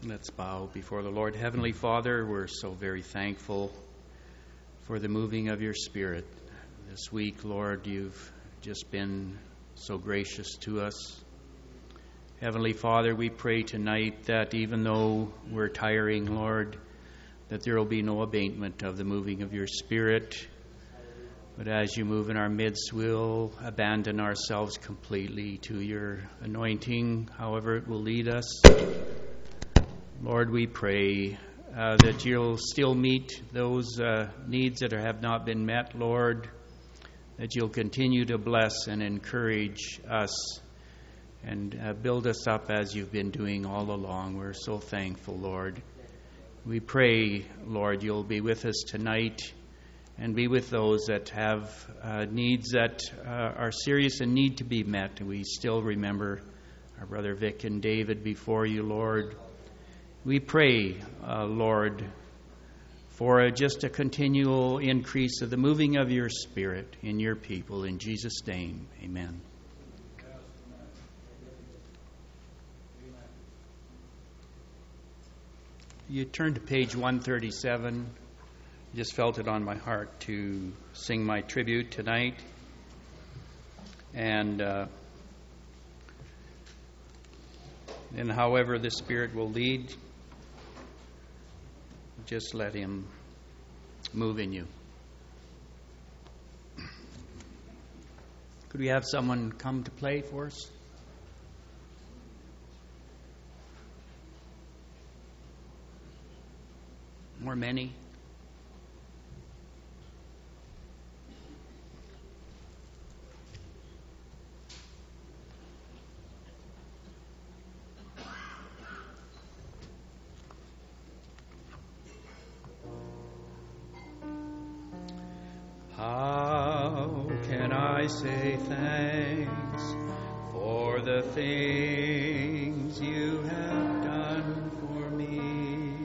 Let's bow before the Lord. Heavenly Father, we're so very thankful for the moving of your Spirit. This week, Lord, you've just been so gracious to us. Heavenly Father, we pray tonight that even though we're tiring, Lord, that there will be no abatement of the moving of your Spirit. But as you move in our midst, we'll abandon ourselves completely to your anointing, however it will lead us. Lord, we pray that you'll still meet those needs that have not been met, Lord, that you'll continue to bless and encourage us and build us up as you've been doing all along. We're so thankful, Lord. We pray, Lord, you'll be with us tonight and be with those that have needs that are serious and need to be met. We still remember our brother Vic and David before you, Lord. We pray, Lord, for just a continual increase of the moving of your Spirit in your people. In Jesus' name, amen. You turn to page 137. I just felt it on my heart to sing my tribute tonight. And however the Spirit will lead, just let him move in you. Could we have someone come to play for us? More many? How can I say thanks for the things you have done for me?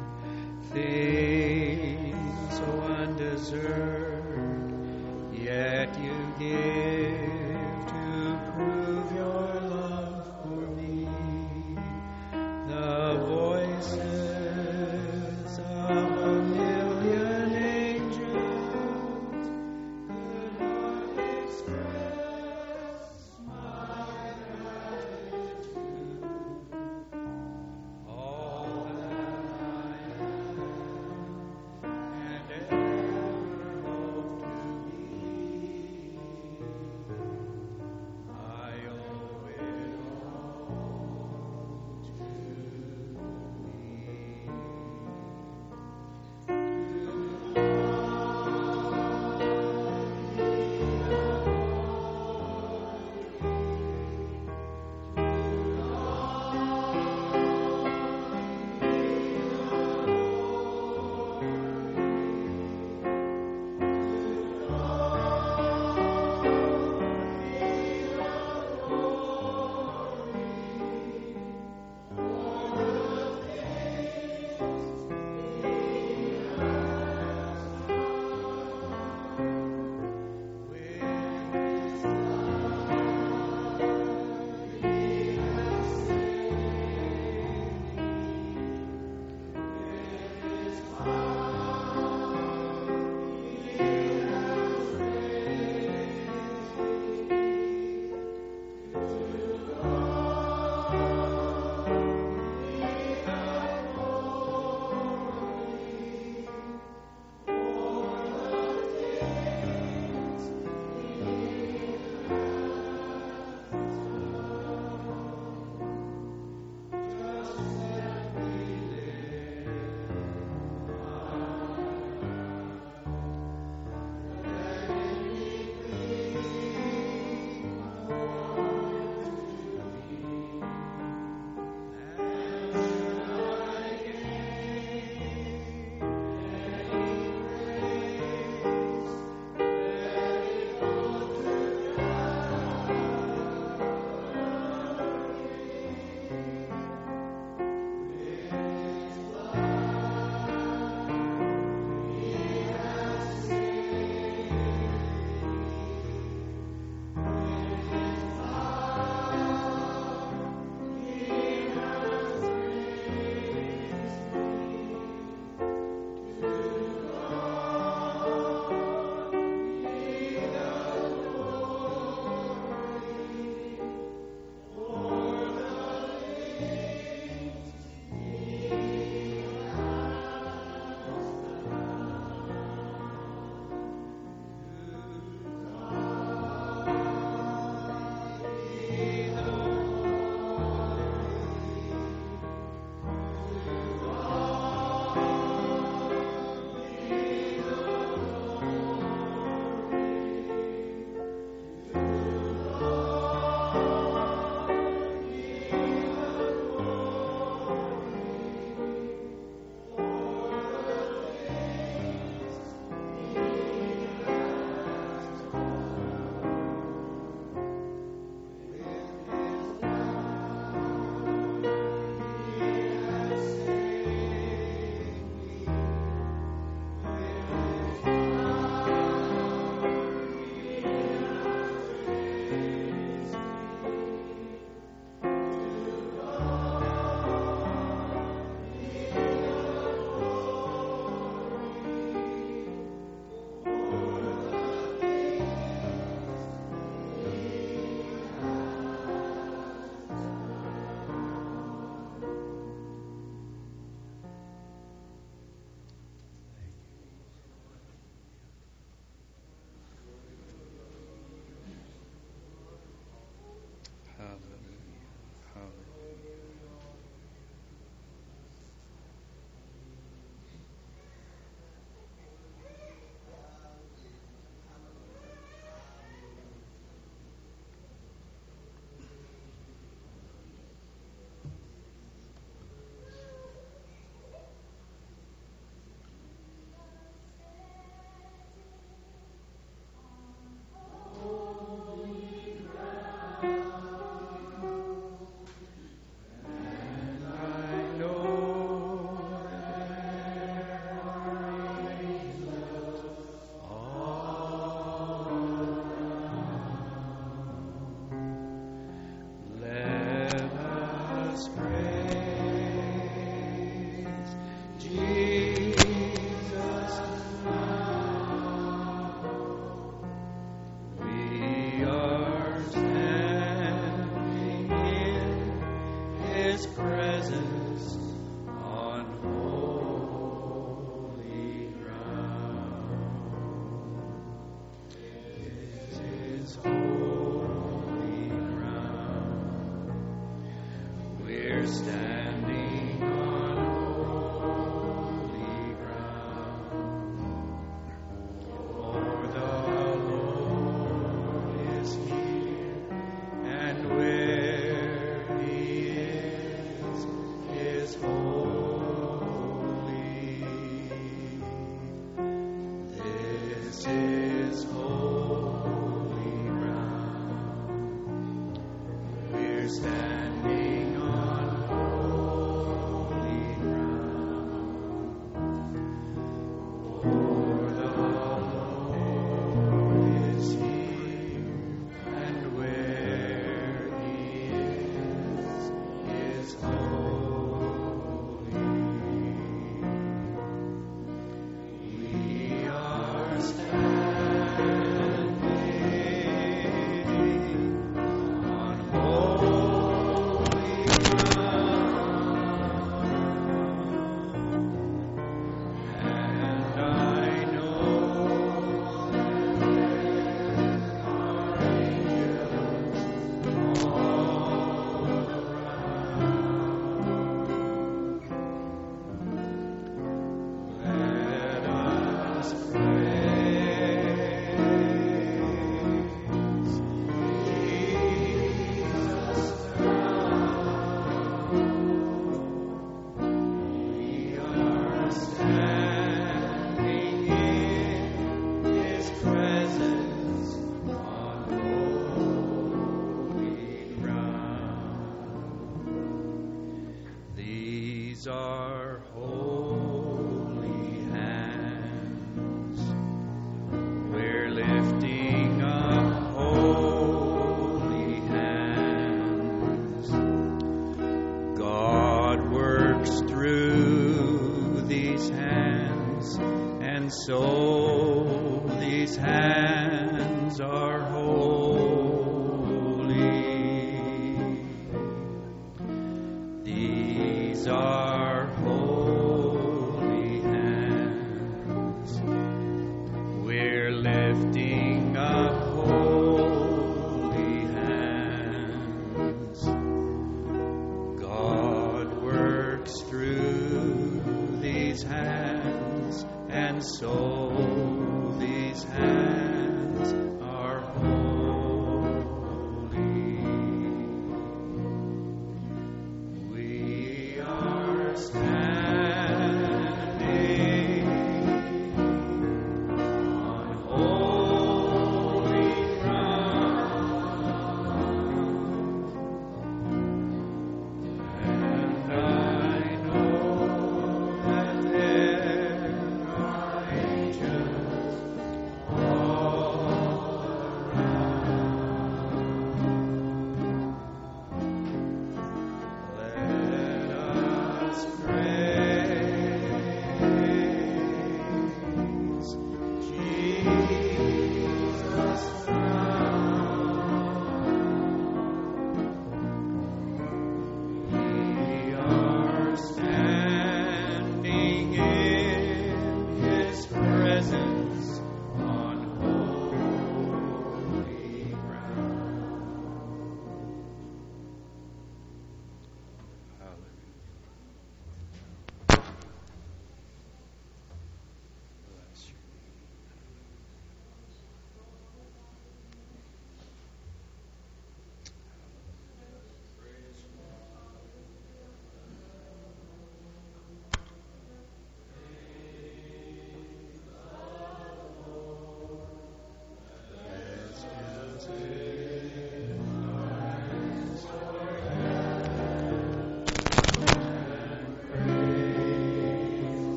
Things so undeserved, yet you give to prove your love for me. The voices of a million angels could not express my gratitude. presence on holy ground. This is holy ground. We're standing on holy ground. For the Lord is here, and where He is holy. This is holy ground. We're standing on holy ground. For the Lord is here, and where He is holy. We are standing on holy ground, and I know that there are angels all around. Let us praise Jesus now. We are standing in His presence on holy ground. These are holy hands. We're lifting up holy hands. God works through these hands, and so these hands are holy. These are holy hands. We're lifting up holy hands. God works through these hands, and so these hands are holy. We are standing on holy ground, and I know that there are angels all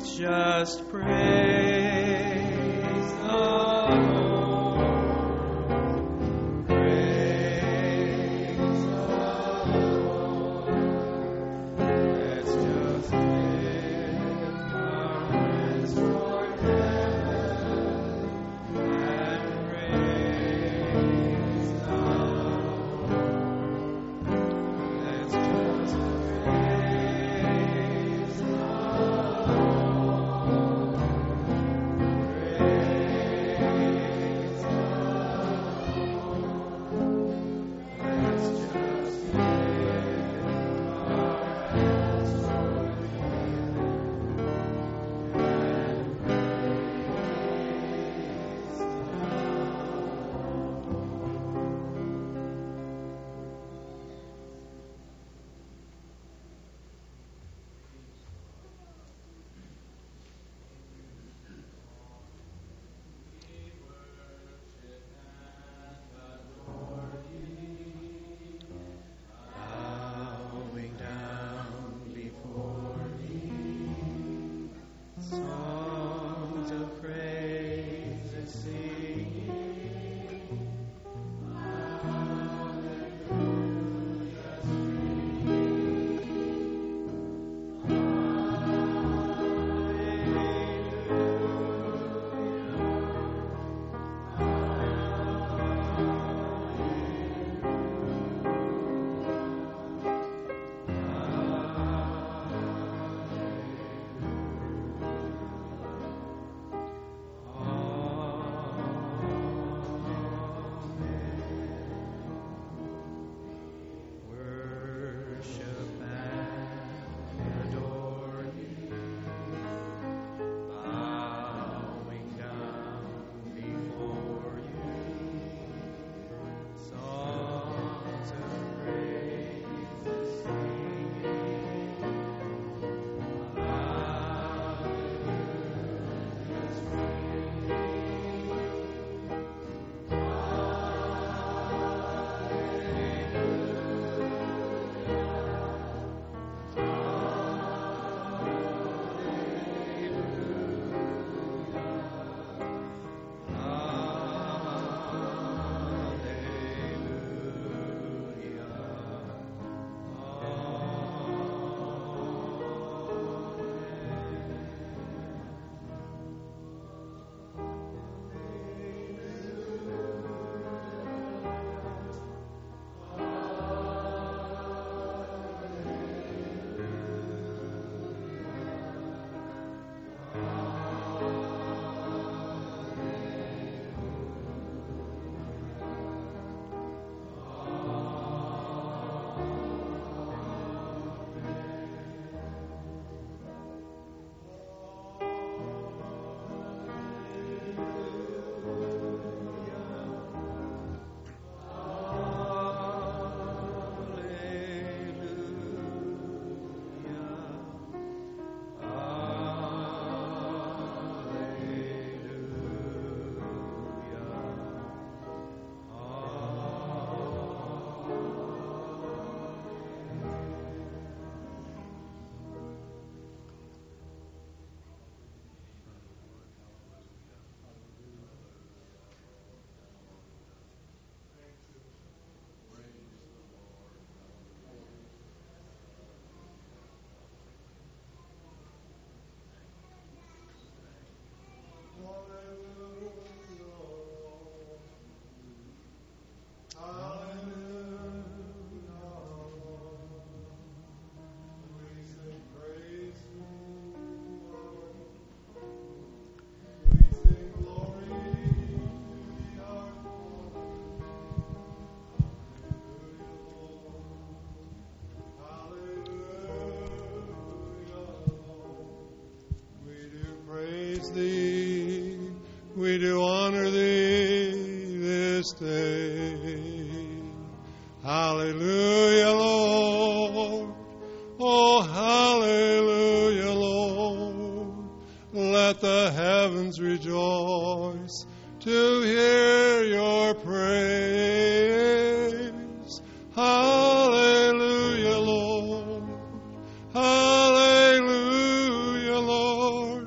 Let's just praise the Lord. Praise the Lord. Let's just lift our hands toward heaven and praise the Lord. Let's just praise the Lord. Praise the Thee, we do honor Thee this day. Hallelujah, Lord. Oh, hallelujah, Lord. Let the heavens rejoice to hear your praise. Hallelujah, Lord. Hallelujah, Lord.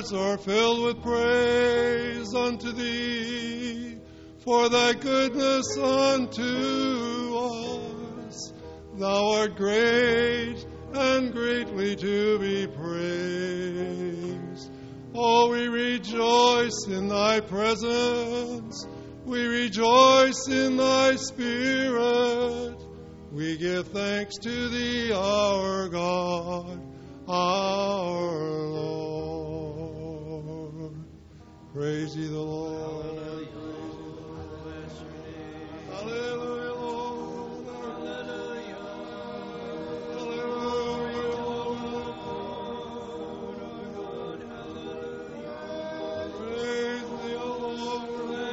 hearts are filled with praise unto thee, for thy goodness unto us. Thou art great and greatly to be praised. Oh, we rejoice in thy presence. We rejoice in thy spirit. We give thanks to thee, our God, our Lord. Praise ye the Lord. Hallelujah, Lord. Hallelujah. Hallelujah, Lord. Praise thee, O Lord.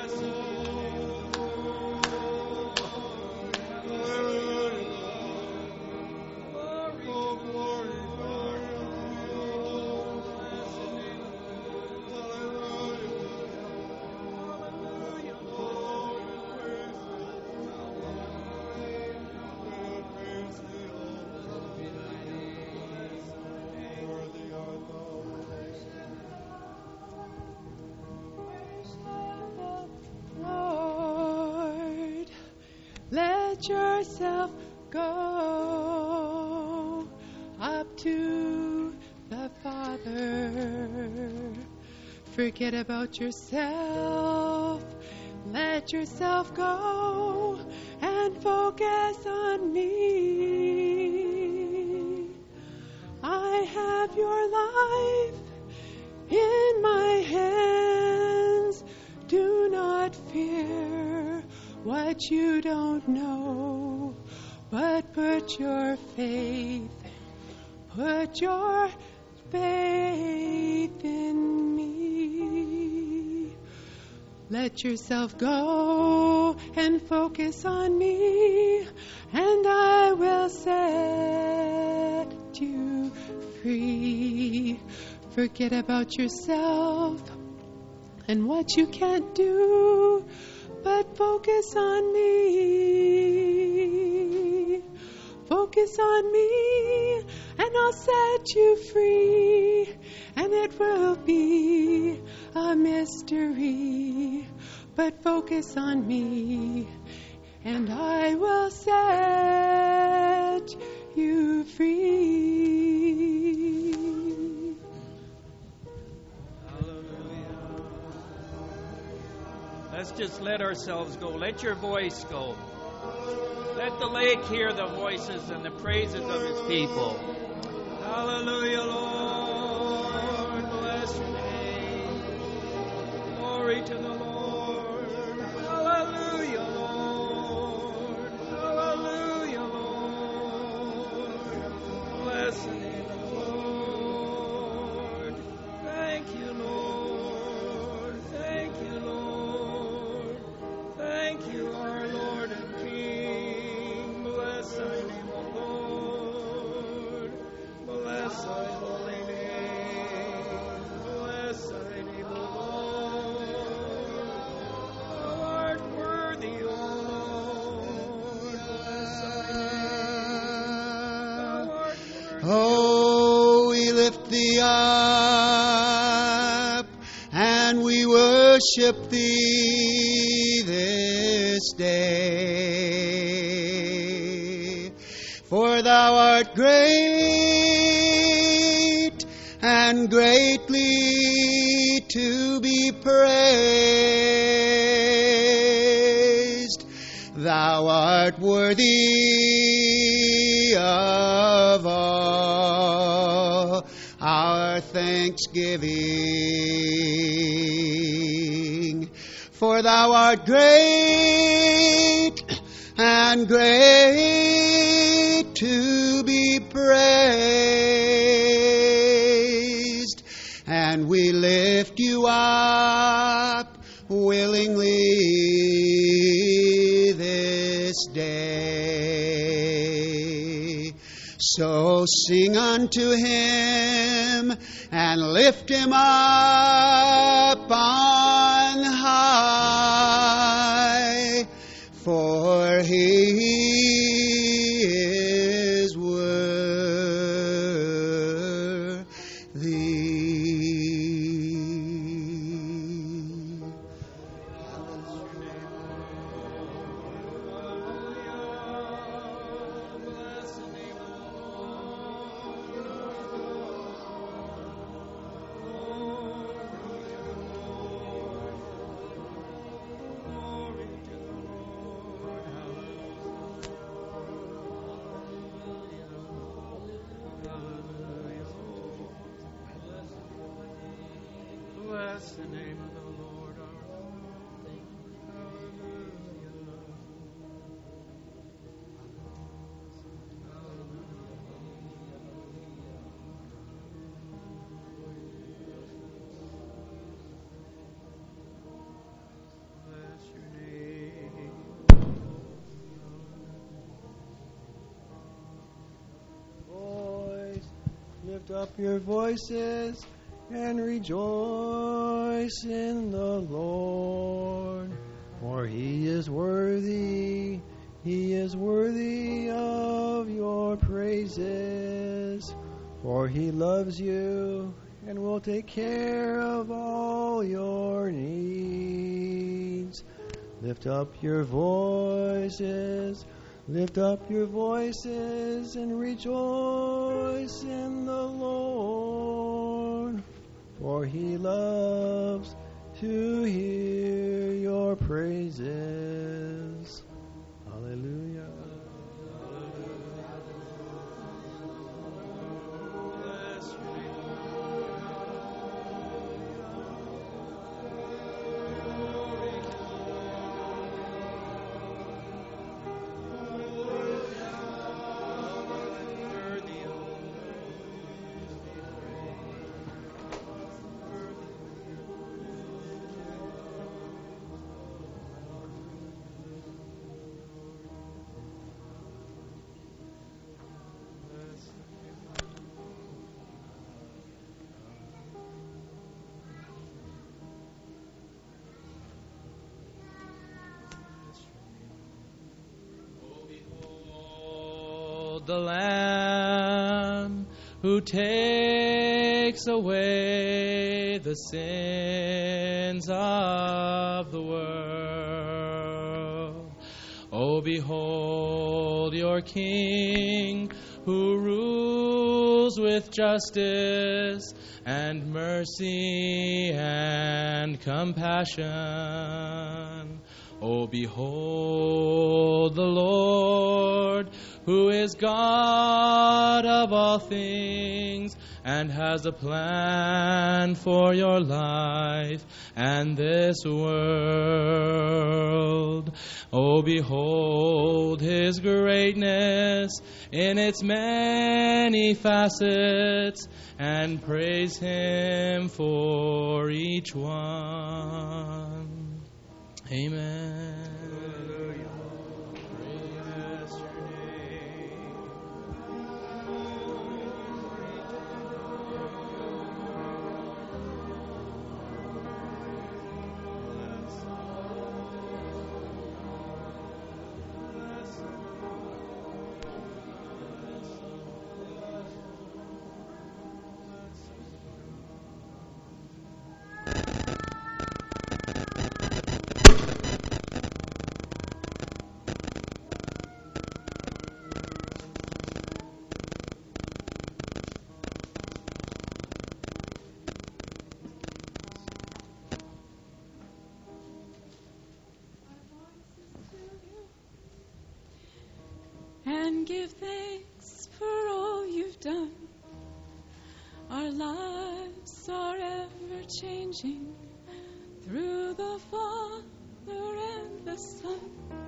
Lord, let yourself go up to the Father. Forget about yourself. Let yourself go and focus on me. I have your life in my hands. Do not fear what you don't know, but put your faith in me. Let yourself go and focus on me, and I will set you free. Forget about yourself and what you can't do, but focus on me. Focus on me, and I'll set you free, and it will be a mystery. But focus on me, and I will set you free. Let's just let ourselves go. Let your voice go. Let the lake hear the voices and the praises of his people. Hallelujah, Lord. Bless your name. Glory to the Lord. Hallelujah, Lord. Hallelujah, Lord. Bless the name of the Lord. Thank you, Lord. Thank you, Lord. Thank you, our Lord and King. Bless thy name, O Lord. Bless thy holy name. Bless thy name, O Lord. Thou art worthy, O Lord. Bless thy name. Thou art worthy. Oh, we lift thee up and we worship thee this day. For thou art great and greatly to be praised. Thou art worthy of all our thanksgiving. For thou art great and great to be praised. And we lift you up willingly this day. So sing unto him and lift him up on high, for he is worthy. Lift up your voices and rejoice in the Lord, for he is worthy. He is worthy of your praises, for he loves you and will take care of all your needs. Lift up your voices, lift up your voices and rejoice in the Lord, for he loves to hear your praises. Hallelujah. The Lamb who takes away the sins of the world. Oh, behold your King who rules with justice and mercy and compassion. Oh, behold the Lord, who is God of all things, and has a plan for your life and this world. Oh, behold his greatness in its many facets, and praise him for each one. Amen. And give thanks for all you've done. Our lives are ever changing through the Father and the Son.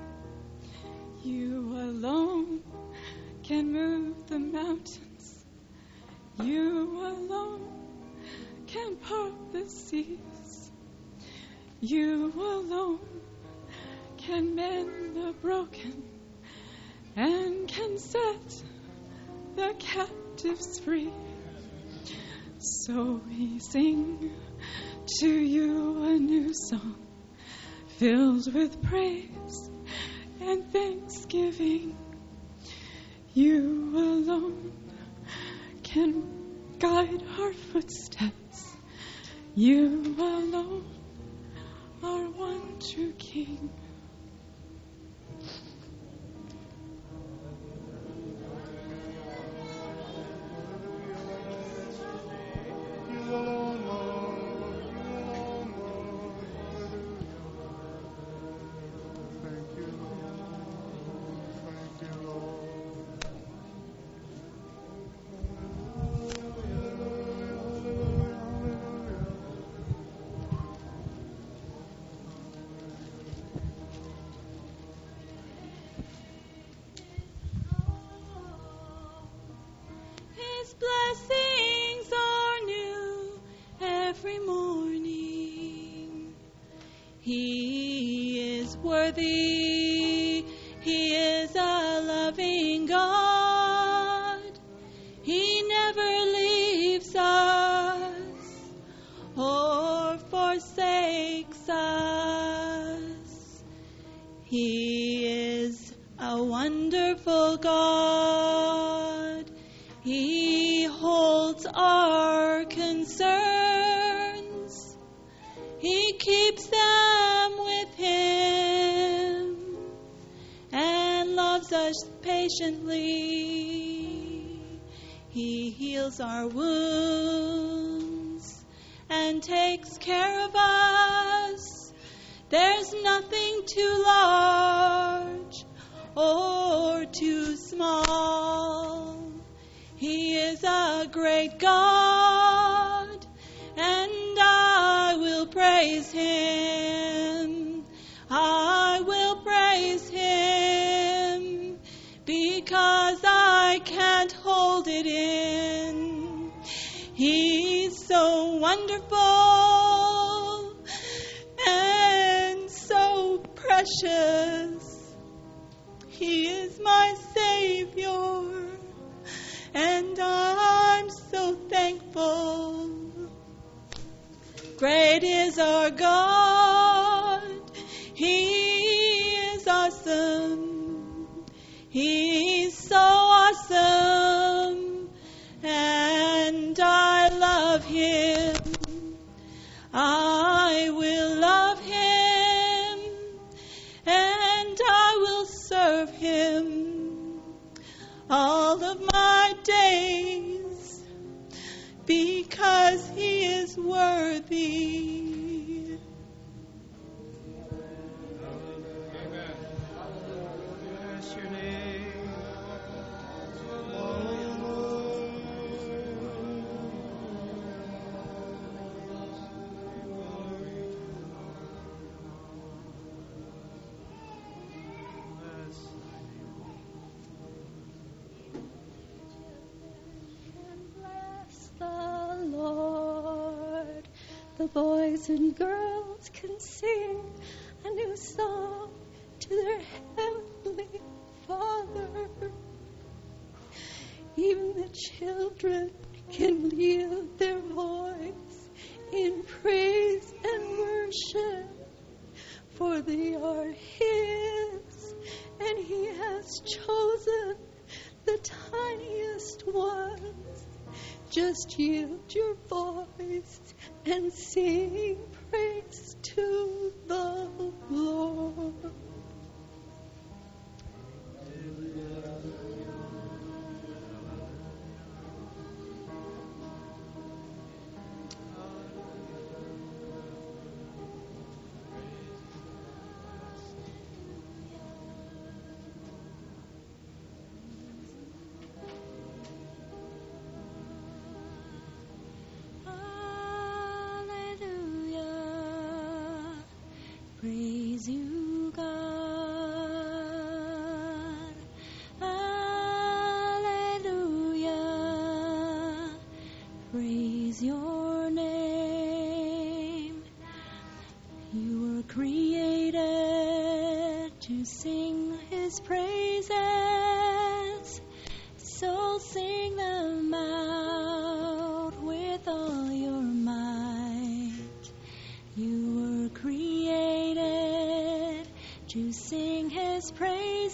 You alone can move the mountains. You alone can part the seas. You alone can mend the broken and can set the captives free. So we sing to you a new song, filled with praise and thanksgiving. You alone can guide our footsteps. You alone are one true King. Blessings are new every morning. He is worthy. He is a loving God. He never leaves forsakes us. He is a wonderful God. He holds our concerns. He keeps them with Him and loves us patiently. He heals our wounds and takes care of us. There's nothing too large or too small. He is a great God, and I will praise Him. I will praise Him because I can't hold it in. He's so wonderful and so precious. He is my Savior, and I'm so thankful. Great is our God. He is awesome. He's so awesome, and I love Him. I will love Him, and I will serve Him all of my days, because He is worthy. Bless your name. Bless the Lord. The boys and girls can sing a new song to their heavenly Father. Even the children can yield their voice in praise and worship, for they are His, and He has chosen the tiniest ones. Just yield your voice and sing praise to the Lord. Hallelujah. Praise you, God. Hallelujah. Praise your name. You were created to sing His praises, so sing them out with all your might. You were created to sing His praises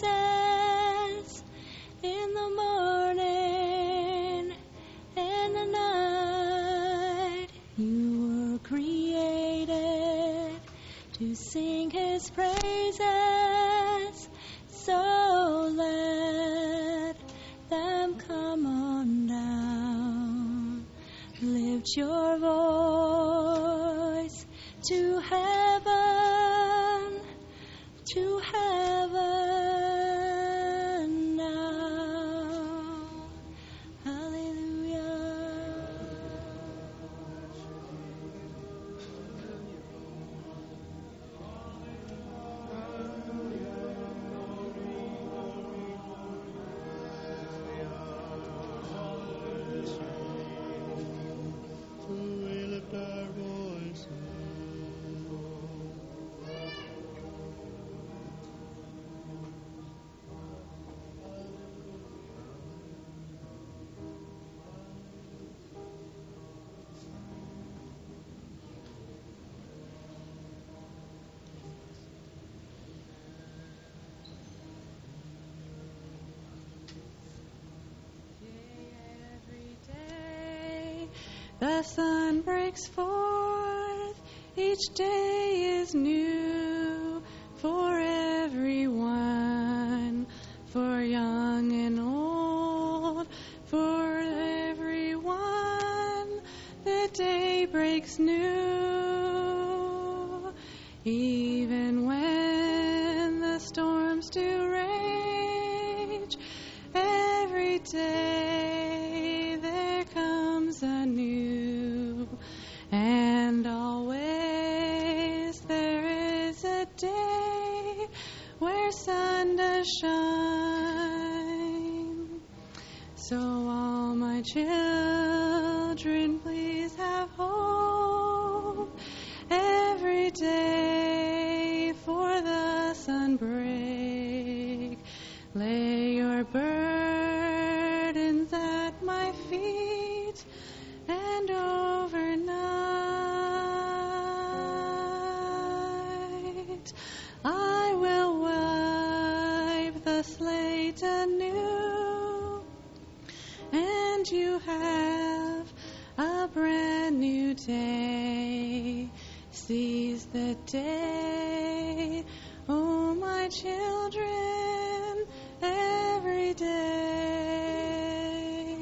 in the morning and the night. You were created to sing His praises, so let them come on down. Lift your voice to heaven now. Hallelujah. We lift our voices. 'Cause The sun breaks forth, each day is new for everyone, for young and old, for everyone. The day breaks new, even when the storms do rage. Every day there comes a new, and always there is a day where sun does shine. So all my children, please have hope every day for the sunbreak. Lay your burdens at my feet, and overnight I will wipe the slate anew, and you have a brand new day. Seize the day, oh my children, every day.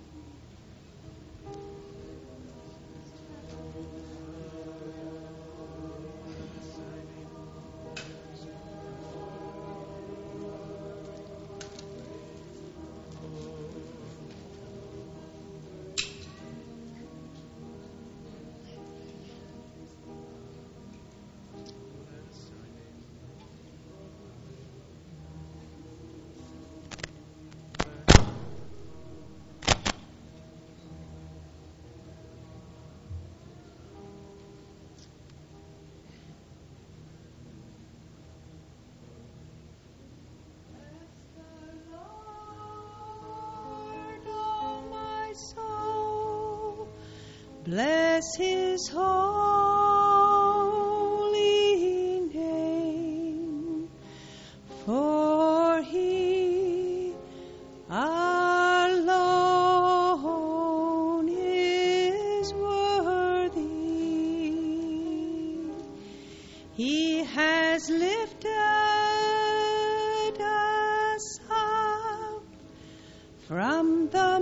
Bless his holy name, for he alone is worthy. He has lifted us up from the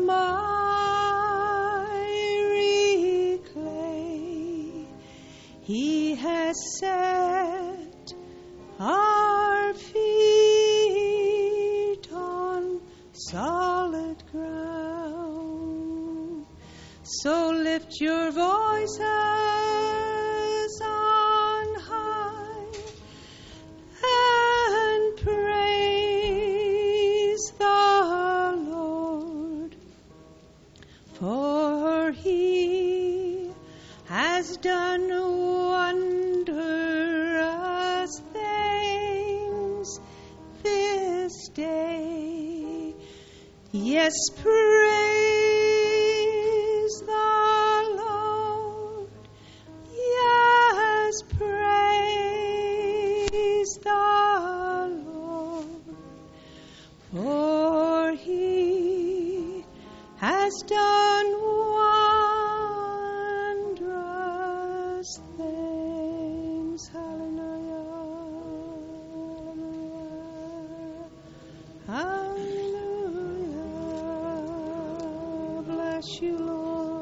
miry clay. He has set our feet on solid ground. So lift your voices on high and praise the Lord, for he has done wondrous things this day. Yes, praise the Lord. Yes, praise the Lord, for he has done wondrous things. Hallelujah. Hallelujah. Bless you, Lord.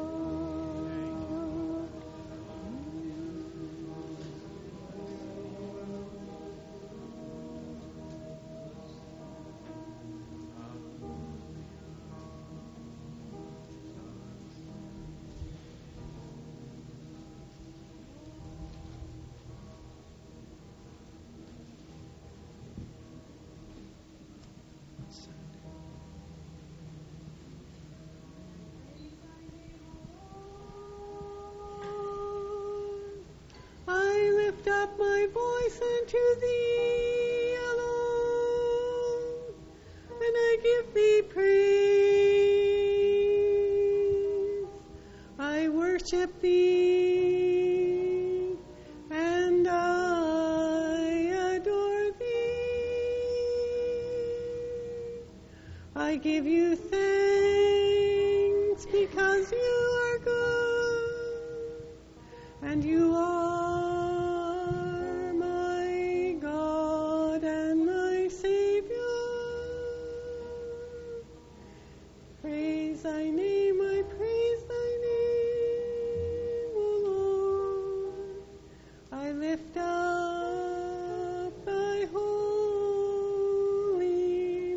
I lift up my voice unto thee alone, and I give thee praise. I worship thee, and I adore thee. I give you thanks because you are good. lift up thy holy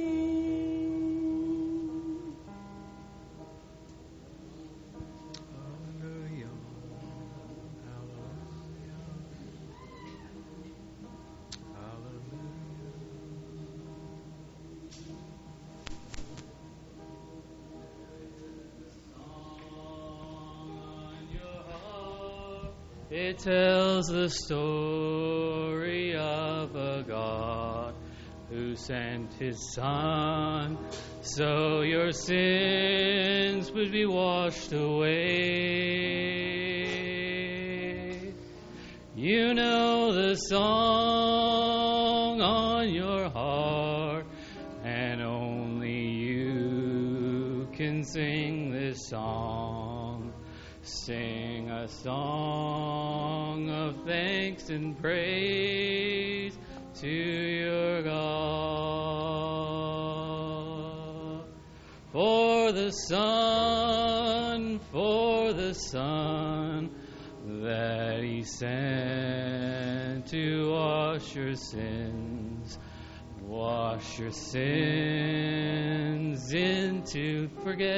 name. Hallelujah. It tells the story of a God who sent his Son so your sins would be washed away. You know the song on your heart, and only you can sing this song. Sing a song of thanks and praise to your God. For the Son that he sent to wash your sins into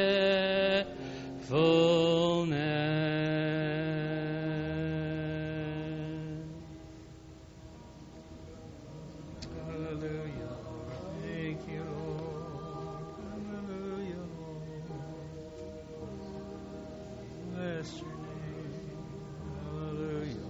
forgetfulness. Hallelujah. Thank you, Lord. Hallelujah, Lord. Bless your name. Hallelujah.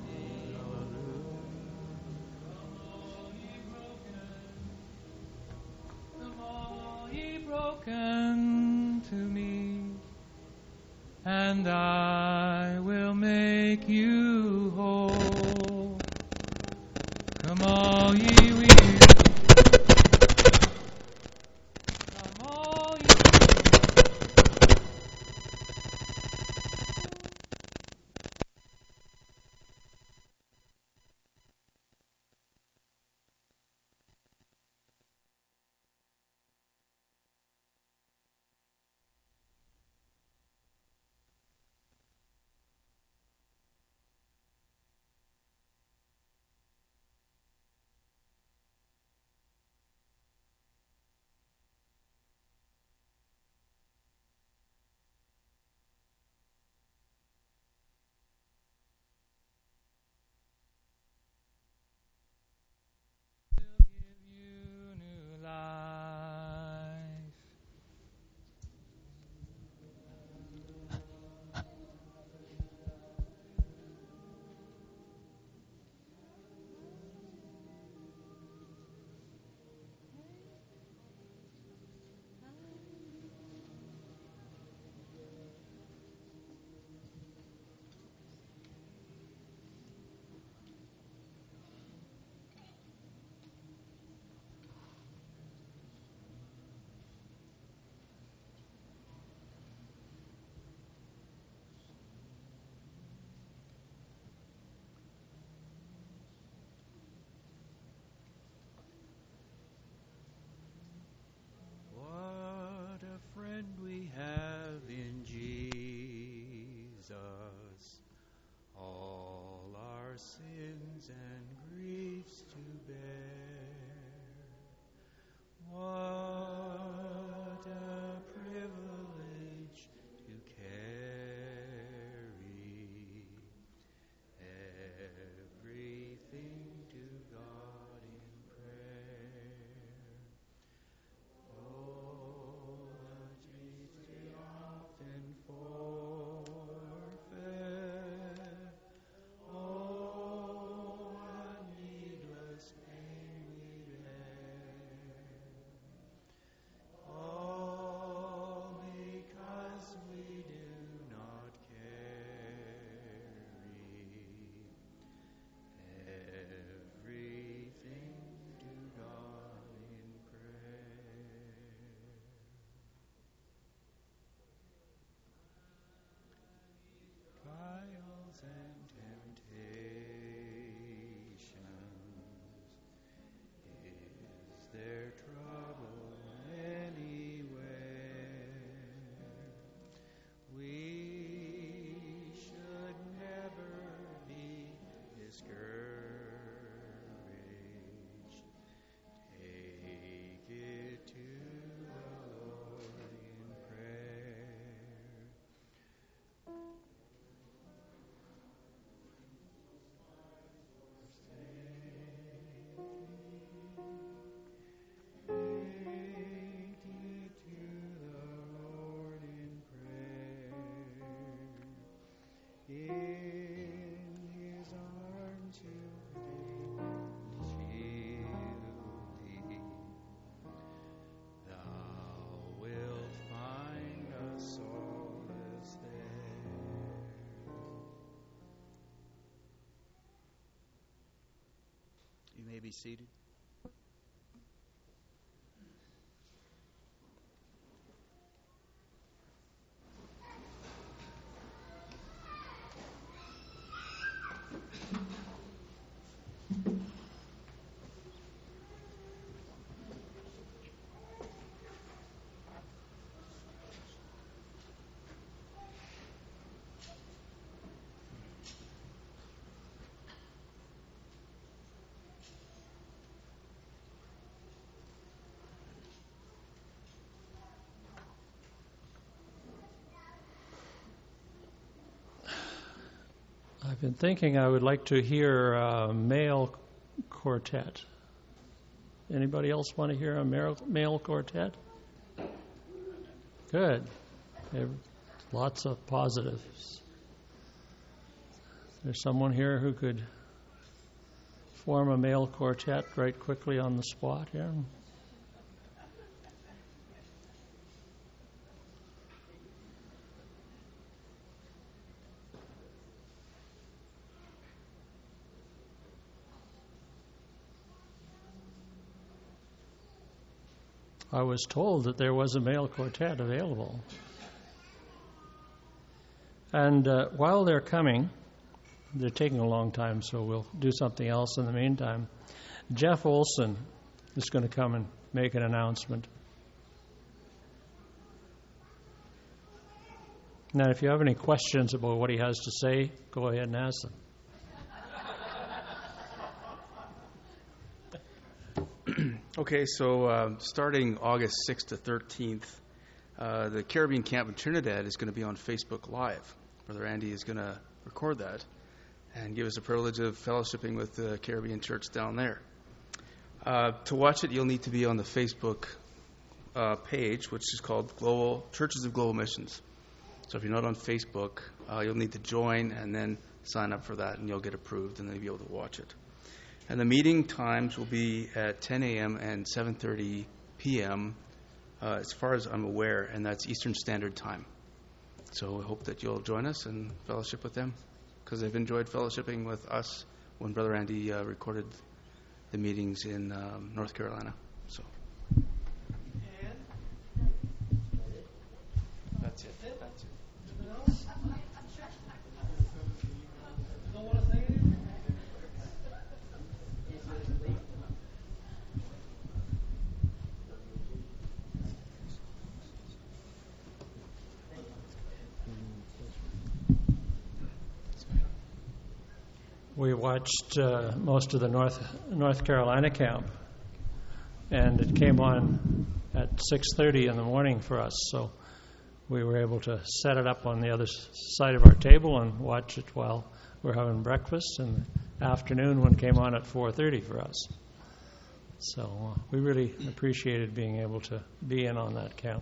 Come all ye broken to me, and I will make you whole. Come all ye weary, come all ye will give you new life. What a friend we have in Jesus. All our sins and griefs to bear. What a privilege to carry everything to God in prayer. Oh, what is we often forfeit. Oh, may be seated. I've been thinking I would like to hear a male quartet. Anybody else want to hear a male quartet? Good. Lots of positives. There's someone here who could form a male quartet right quickly on the spot here. I was told that there was a male quartet available. And while they're coming, they're taking a long time, so we'll do something else in the meantime. Jeff Olson is going to come and make an announcement. Now, if you have any questions about what he has to say, go ahead and ask them. Okay, so starting August 6th to 13th, the Caribbean Camp in Trinidad is going to be on Facebook Live. Brother Andy is going to record that and give us the privilege of fellowshipping with the Caribbean Church down there. To watch it, you'll need to be on the Facebook page, which is called Churches of Global Missions. So if you're not on Facebook, you'll need to join and then sign up for that, and you'll get approved, and then you'll be able to watch it. And the meeting times will be at 10 a.m. and 7:30 p.m., as far as I'm aware, and that's Eastern Standard Time. So I hope that you'll join us and fellowship with them, because they've enjoyed fellowshipping with us when Brother Andy recorded the meetings in North Carolina. So that's it. That's it. We watched most of the North Carolina camp, and it came on at 6:30 in the morning for us, so we were able to set it up on the other side of our table and watch it while we're having breakfast, and the afternoon one came on at 4:30 for us. So we really appreciated being able to be in on that camp.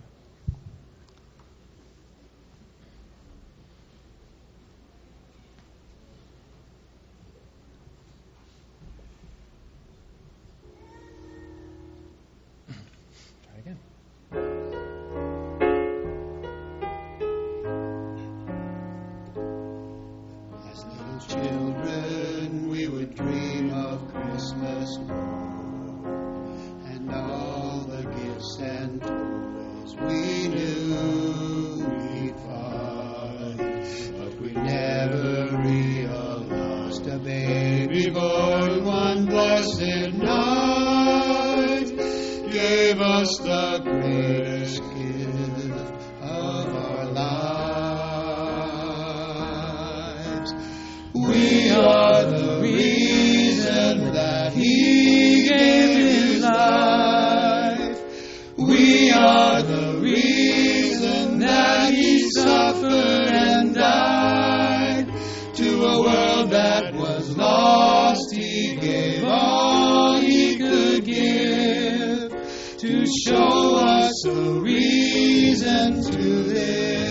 Children, we would dream of Christmas morn, and all the gifts and toys we knew we'd find. But we never realized a baby born one blessed night gave us the greatest gift of our lives. We are the reason that He gave His life. We are the reason that He suffered and died. To a world that was lost, He gave all He could give, to show us a reason to live.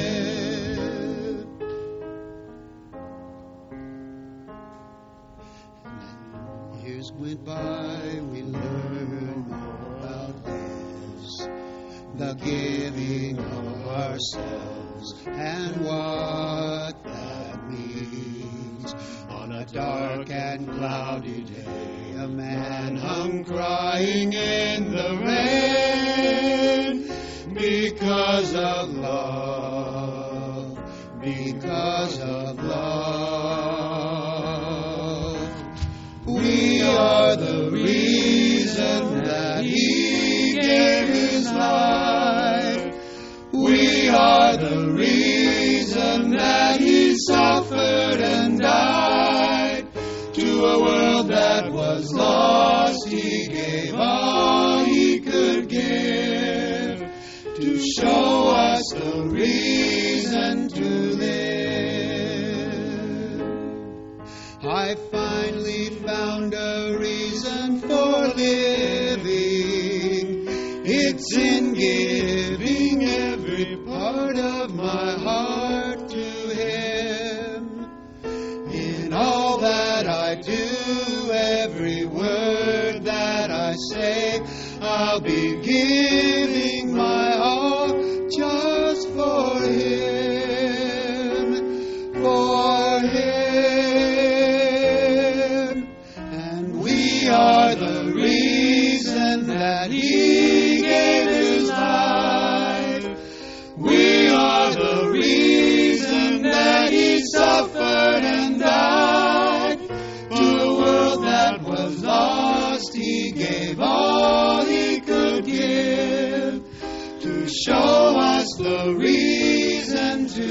Years went by, we learned more about this, the giving of ourselves and what that means. On a dark and cloudy day, a man hung crying in the rain because of love, because of love. We are the reason that He gave His life. We are the reason that He suffered and died. To a world that was lost, He gave all He could give to show us the reason to live. I finally found a reason for living. It's in giving every part of my heart to Him. In all that I do, every word that I say, I'll be giving my all just for Him, for Him. And we are the reason that He gave His life. We are the reason that He suffered and died. To a world that was lost, He gave all He could give to show us the reason to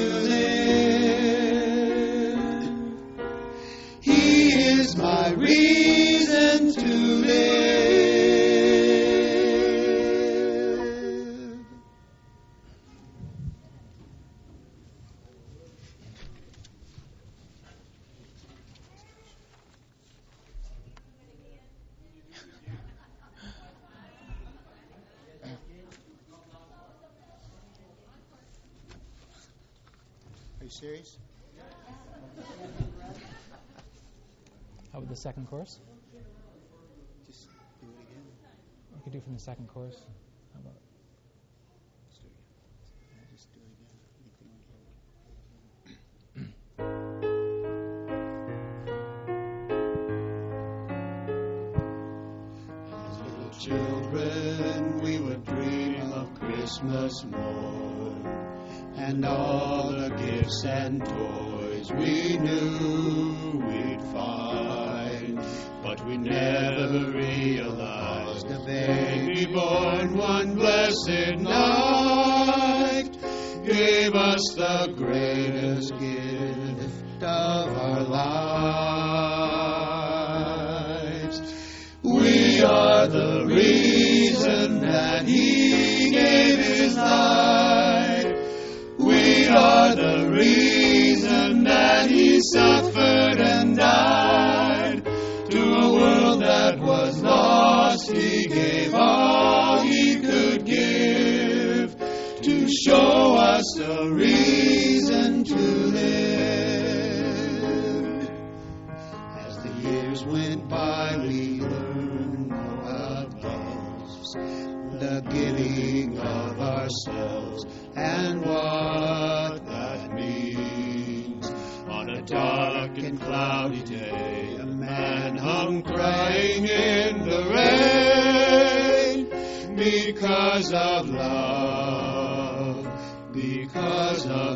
live. He is my reason to live. Are you serious? How about the second chorus? Just do it again. We could do from the second chorus. How about Just do it again. Yeah, just do it again. As little children, we would dream of Christmas morn, and all the gifts and toys we knew we'd find. But we never realized a baby born one blessed night gave us the greatest gift of our lives. We are the reason that He gave His life. We are the reason that He suffered and died. To a world that was lost, He gave all He could give to show us the reason to live. As the years went by, we learned more about the giving of ourselves and what that means. On a dark and cloudy day, a man hung crying in the rain because of love, because of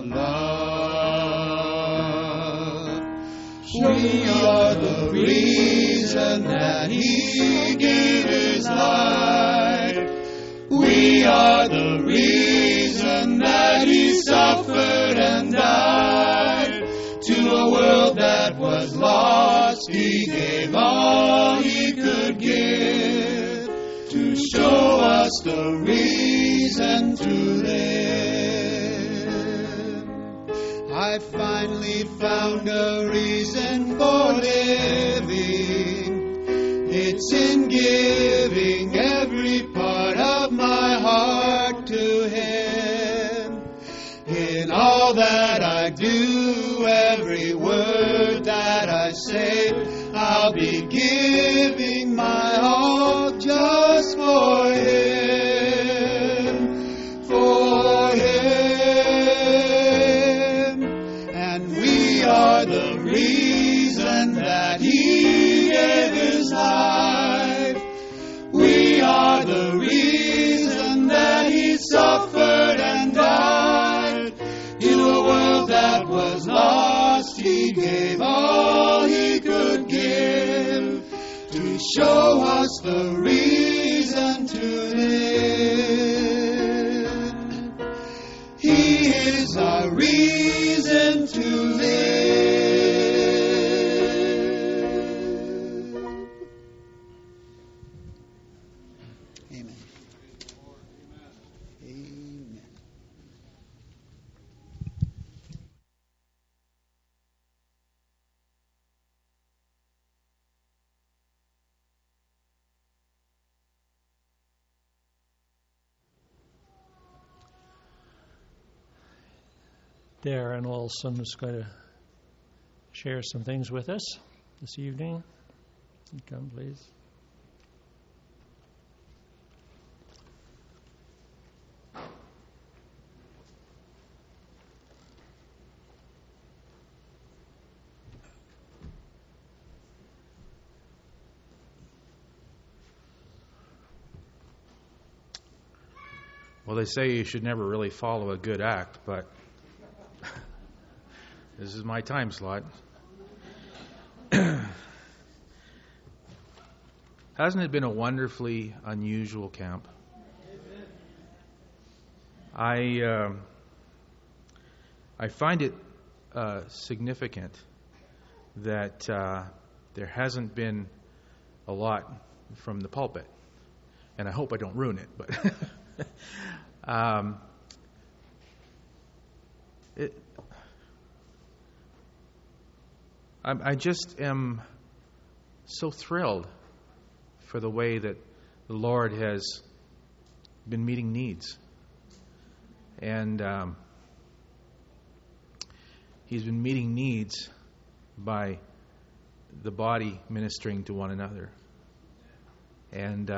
love. We are the reason that He gave His life. We are the reason that He suffered and died. To a world that was lost, He gave all He could give to show us the reason to live. I finally found a reason for living. It's in giving every part of my heart to Him. In all that I do, every word that I say, I'll be giving my all just for Him, for Him. And we are the reason He gave all He could give to show us the reason to live. He is our reason to live. Amen. Amen. Darren Olson is going to share some things with us this evening. You come, please. Well, they say you should never really follow a good act, but this is my time slot. Hasn't it been a wonderfully unusual camp? I find it significant that there hasn't been a lot from the pulpit, and I hope I don't ruin it, but I just am so thrilled for the way that the Lord has been meeting needs. And He's been meeting needs by the body ministering to one another. And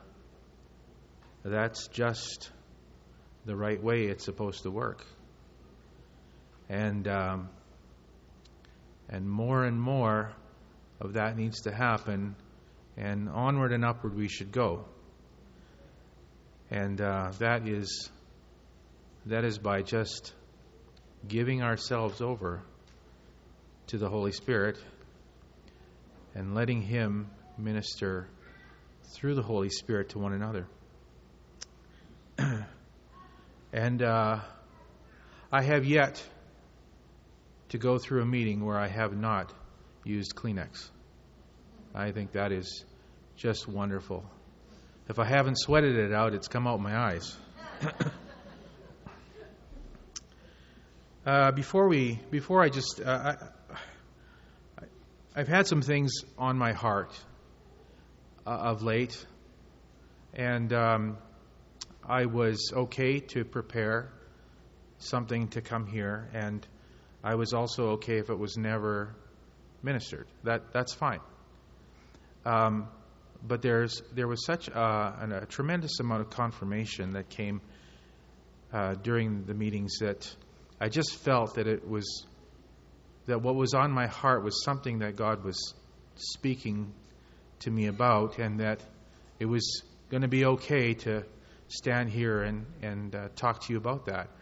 that's just the right way it's supposed to work. And more of that needs to happen, and onward and upward we should go. And that is by just giving ourselves over to the Holy Spirit and letting Him minister through the Holy Spirit to one another. And I have yet to go through a meeting where I have not used Kleenex. I think that is just wonderful. If I haven't sweated it out, it's come out my eyes. I've had some things on my heart of late, and I was okay to prepare something to come here, and I was also okay if it was never ministered. That's fine. But there was such a tremendous amount of confirmation that came during the meetings that I just felt that what was on my heart was something that God was speaking to me about, and that it was going to be okay to stand here and talk to you about that.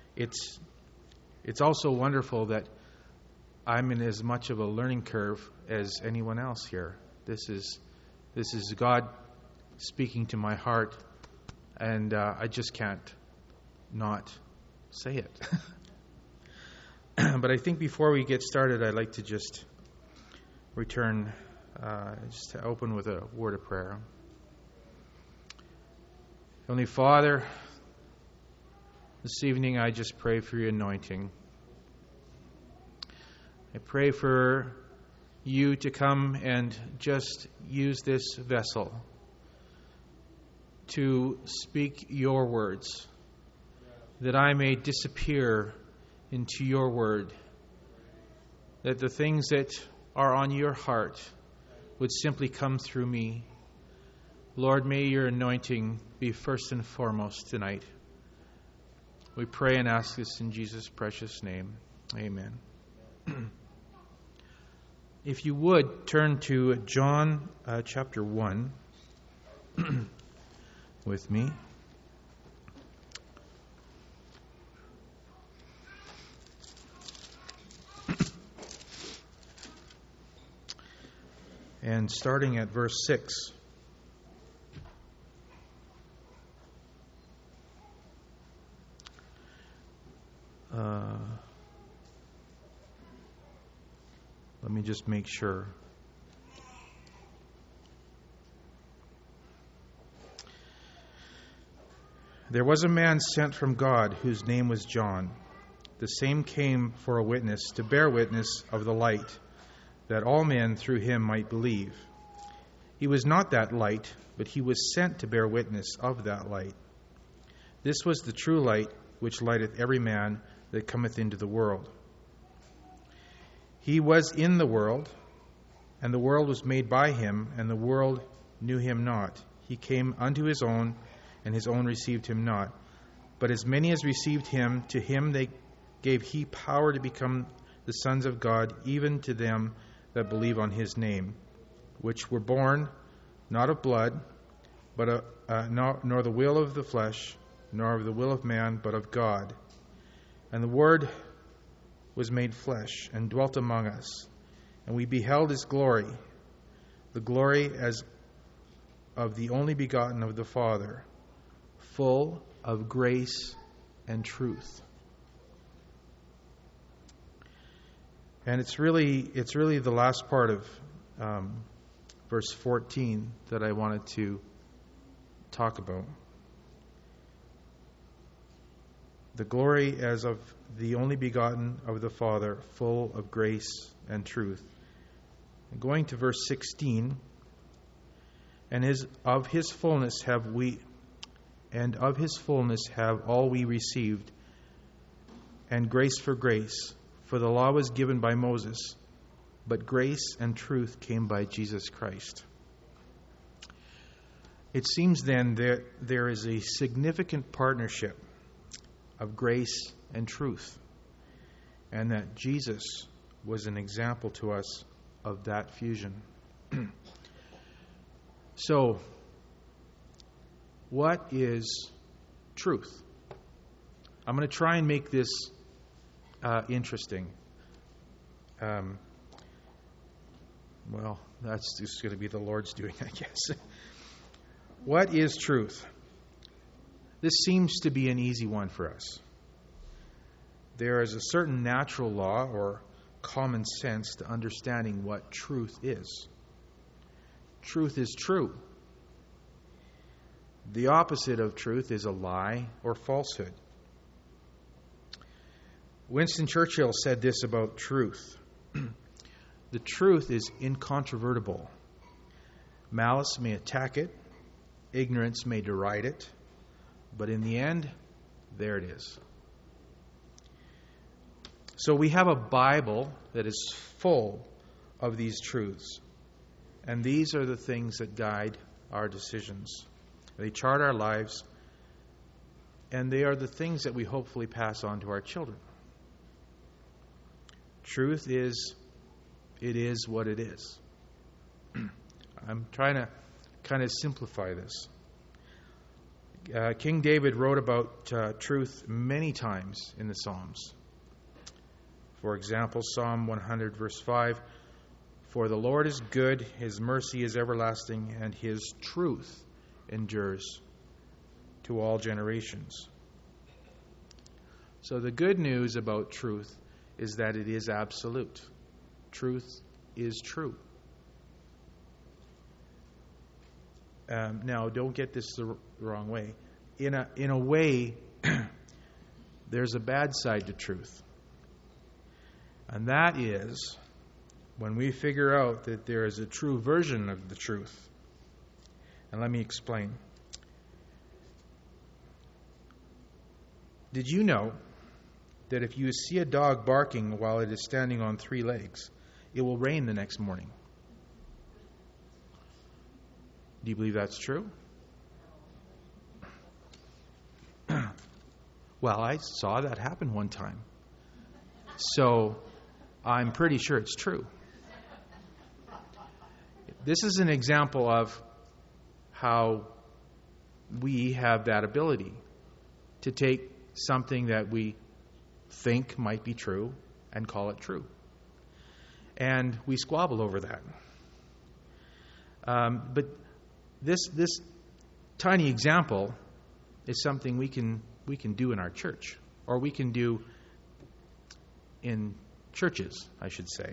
It's also wonderful that I'm in as much of a learning curve as anyone else here. This is God speaking to my heart, and I just can't not say it. But I think before we get started, I'd like to just to open with a word of prayer. Heavenly Father, this evening I just pray for your anointing. I pray for you to come and just use this vessel to speak your words, that I may disappear into your word, that the things that are on your heart would simply come through me. Lord, may your anointing be first and foremost tonight. We pray and ask this in Jesus' precious name. Amen. If you would, turn to John chapter 1 with me. and starting at verse 6. Let me just make sure. There was a man sent from God whose name was John. The same came for a witness, to bear witness of the light, that all men through him might believe. He was not that light, but he was sent to bear witness of that light. This was the true light, which lighteth every man that cometh into the world. He was in the world, and the world was made by him, and the world knew him not. He came unto his own, and his own received him not. But as many as received him, to him they gave he power to become the sons of God, even to them that believe on his name, which were born not of blood, but nor the will of the flesh, nor of the will of man, but of God. And the Word was made flesh, and dwelt among us. And we beheld his glory, the glory as of the only begotten of the Father, full of grace and truth. And it's really the last part of verse 14 that I wanted to talk about. The glory as of the only begotten of the Father, full of grace and truth. And going to verse 16, and of his fullness have all we received, and grace for grace. For the law was given by Moses, but grace and truth came by Jesus Christ. It seems then that there is a significant partnership of grace and truth, and that Jesus was an example to us of that fusion. So, what is truth? I'm going to try and make this interesting. Well, that's just going to be the Lord's doing, I guess. What is truth? This seems to be an easy one for us. There is a certain natural law or common sense to understanding what truth is. Truth is true. The opposite of truth is a lie or falsehood. Winston Churchill said this about truth. The truth is incontrovertible. Malice may attack it, ignorance may deride it, but in the end, there it is. So we have a Bible that is full of these truths. And these are the things that guide our decisions. They chart our lives, and they are the things that we hopefully pass on to our children. Truth is, it is what it is. I'm trying to kind of simplify this. King David wrote about truth many times in the Psalms. For example, Psalm 100 verse 5, "For the Lord is good, his mercy is everlasting, and his truth endures to all generations." So the good news about truth is that it is absolute. Truth is true. Now, don't get this the wrong way. In a way, there's a bad side to truth. And that is when we figure out that there is a true version of the truth. And let me explain. Did you know that if you see a dog barking while it is standing on 3 legs, it will rain the next morning? Do you believe that's true? Well, I saw that happen one time. So I'm pretty sure it's true. This is an example of how we have that ability to take something that we think might be true and call it true. And we squabble over that. But this tiny example is something we can do in our church, or we can do in churches, I should say.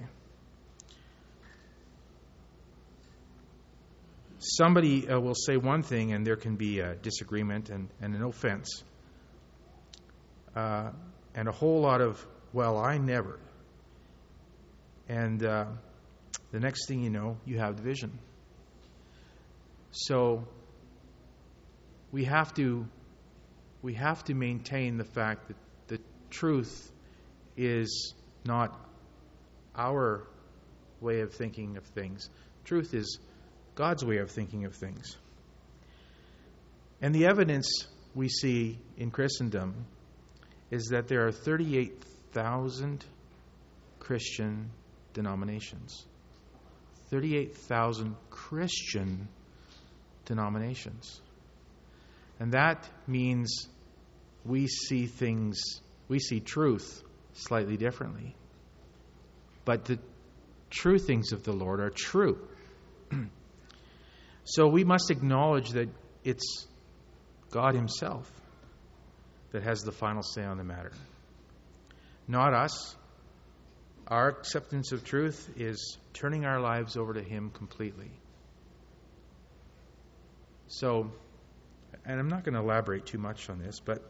Somebody will say one thing, and there can be a disagreement and an offense, and a whole lot of, well, I never. And the next thing you know, you have division. So we have to maintain the fact that the truth is not our way of thinking of things. Truth is God's way of thinking of things. And the evidence we see in Christendom is that there are 38,000 Christian denominations. 38,000 Christian denominations. And that means we see truth slightly differently. But the true things of the Lord are true. So we must acknowledge that it's God Himself that has the final say on the matter. Not us. Our acceptance of truth is turning our lives over to Him completely. So, and I'm not going to elaborate too much on this, but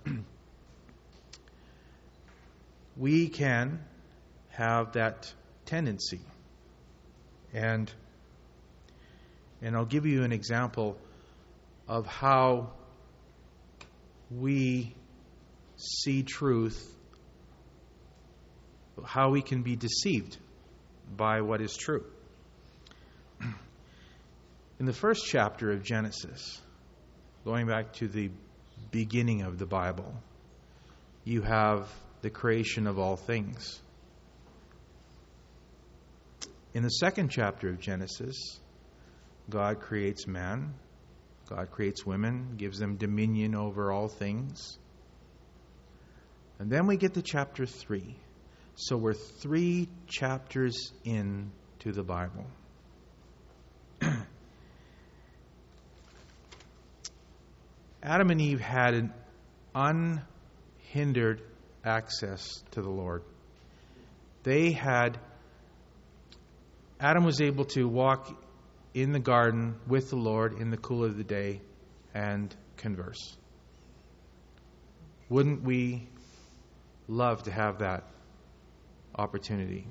we can have that tendency. And I'll give you an example of how we see truth, how we can be deceived by what is true. In the first chapter of Genesis, going back to the beginning of the Bible, you have the creation of all things. In the second chapter of Genesis, God creates man, God creates women, gives them dominion over all things. And then we get to chapter 3. So we're 3 chapters into the Bible. Adam and Eve had an unhindered access to the Lord. Adam was able to walk in the garden with the Lord in the cool of the day and converse. Wouldn't we love to have that opportunity?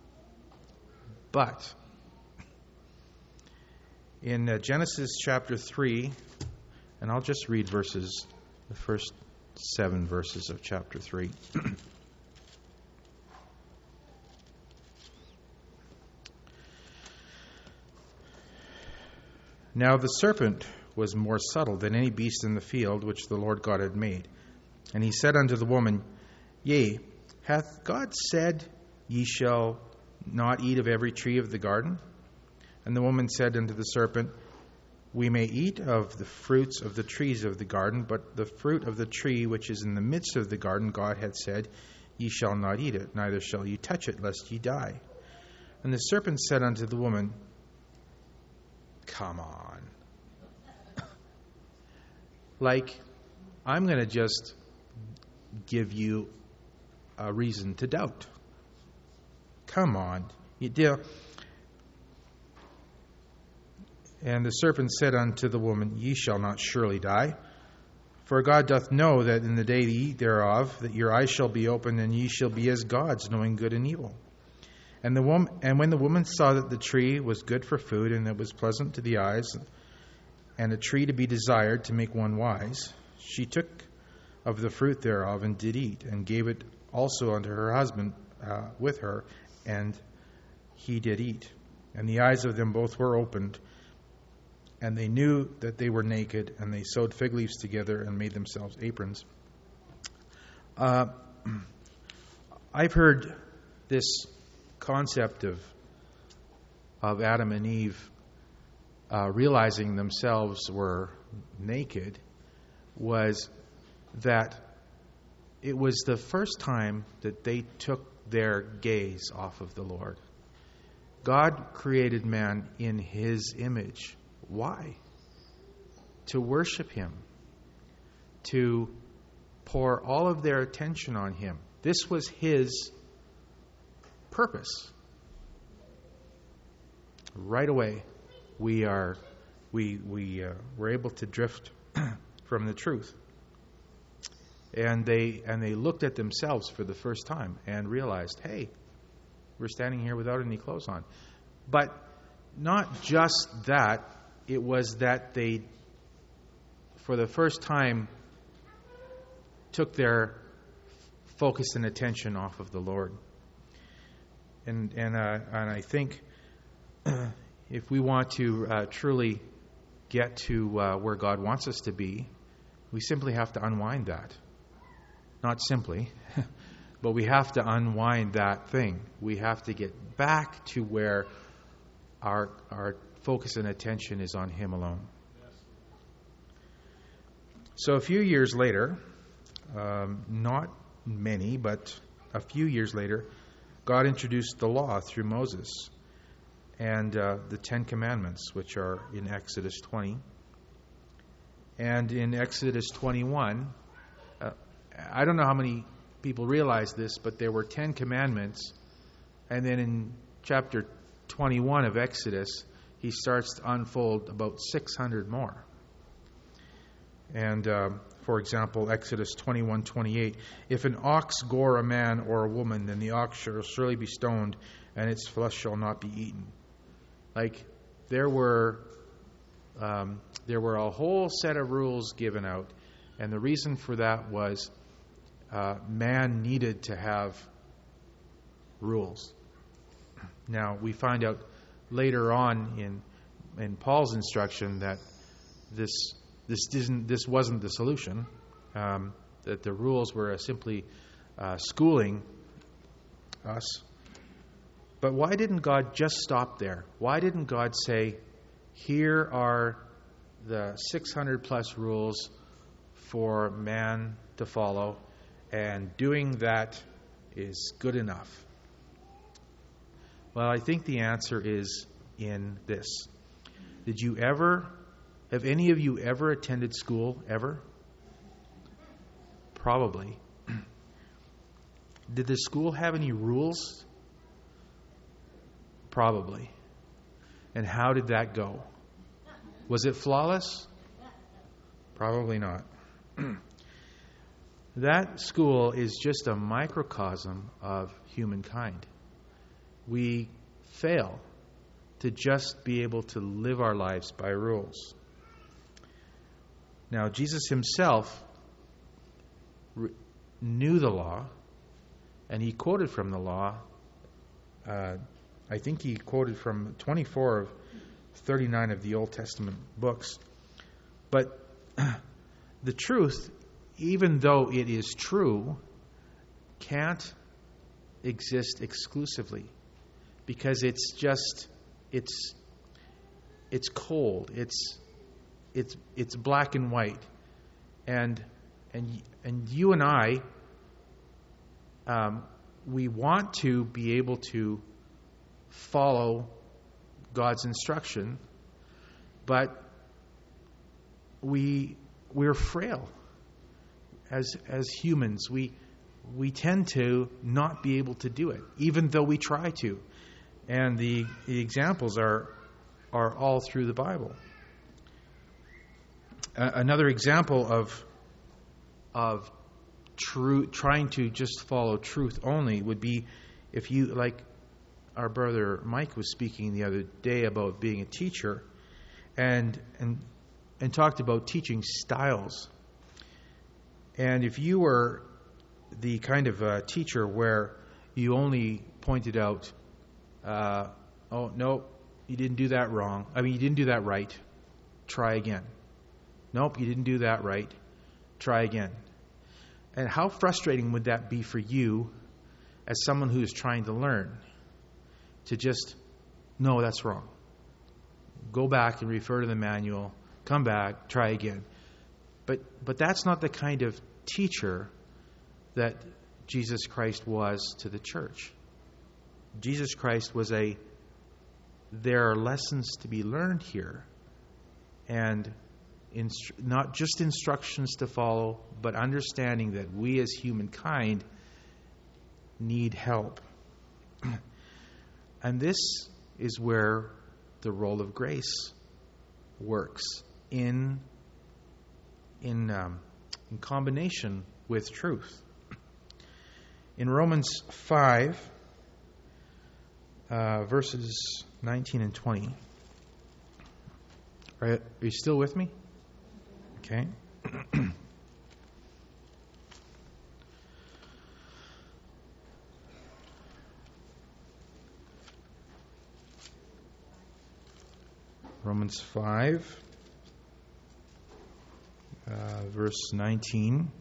But in Genesis chapter 3, and I'll just read the first 7 verses of chapter 3. Now the serpent was more subtle than any beast in the field which the Lord God had made. And he said unto the woman, Yea, hath God said, Ye shall not eat of every tree of the garden? And the woman said unto the serpent, We may eat of the fruits of the trees of the garden, but the fruit of the tree which is in the midst of the garden, God hath said, Ye shall not eat it, neither shall ye touch it, lest ye die. And the serpent said unto the woman, Come on. I'm going to just give you a reason to doubt. Come on. You do. And the serpent said unto the woman, Ye shall not surely die. For God doth know that in the day ye eat thereof, that your eyes shall be opened, and ye shall be as gods, knowing good and evil. And when the woman saw that the tree was good for food, and it was pleasant to the eyes, and a tree to be desired to make one wise, she took of the fruit thereof, and did eat, and gave it also unto her husband with her, and he did eat. And the eyes of them both were opened, and they knew that they were naked, and they sewed fig leaves together and made themselves aprons. I've heard this concept of Adam and Eve realizing themselves were naked was that it was the first time that they took their gaze off of the Lord. God created man in His image. Why? To worship Him, to pour all of their attention on Him. This was His purpose. Right away, we were able to drift from the truth, and they looked at themselves for the first time and realized, hey, we're standing here without any clothes on. But not just that; it was that they, for the first time, took their focus and attention off of the Lord. And I think if we want to truly get to where God wants us to be, we simply have to unwind that. Not simply, but we have to unwind that thing. We have to get back to where our focus and attention is on Him alone. So a few years later, not many, but a few years later, God introduced the law through Moses and the Ten Commandments, which are in Exodus 20. And in Exodus 21, I don't know how many people realize this, but there were 10 commandments. And then in chapter 21 of Exodus, He starts to unfold about 600 more. And for example, Exodus 21:28, if an ox gore a man or a woman, then the ox shall surely be stoned, and its flesh shall not be eaten. Like, there were a whole set of rules given out, and the reason for that was man needed to have rules. Now, we find out later on in Paul's instruction that this wasn't the solution, that the rules were simply schooling us. But why didn't God just stop there? Why didn't God say, here are the 600 plus rules for man to follow, and doing that is good enough? Well, I think the answer is in this. Have any of you ever attended school, ever? Probably. Did the school have any rules? Probably. And how did that go? Was it flawless? Probably not. That school is just a microcosm of humankind. We fail to just be able to live our lives by rules. Now, Jesus Himself knew the law, and He quoted from the law. I think He quoted from 24 of 39 of the Old Testament books. But the truth, even though it is true, can't exist exclusively, because it's cold. It's black and white, and you and I, we want to be able to follow God's instruction, but we're frail as humans. We tend to not be able to do it, even though we try to, and the examples are all through the Bible. Another example of trying to just follow truth only would be if you, like our brother Mike was speaking the other day about being a teacher, and talked about teaching styles. And if you were the kind of teacher where you only pointed out, oh no, you didn't do that wrong. You didn't do that right. Try again. Nope, you didn't do that right. Try again. And how frustrating would that be for you as someone who is trying to learn? To just, no, that's wrong. Go back and refer to the manual. Come back, try again. But that's not the kind of teacher that Jesus Christ was to the church. Jesus Christ was a there are lessons to be learned here, and not just instructions to follow, but understanding that we as humankind need help. And this is where the role of grace works in combination with truth. In Romans 5, verses 19 and 20. Are you still with me? Okay. Romans 5, verse 19.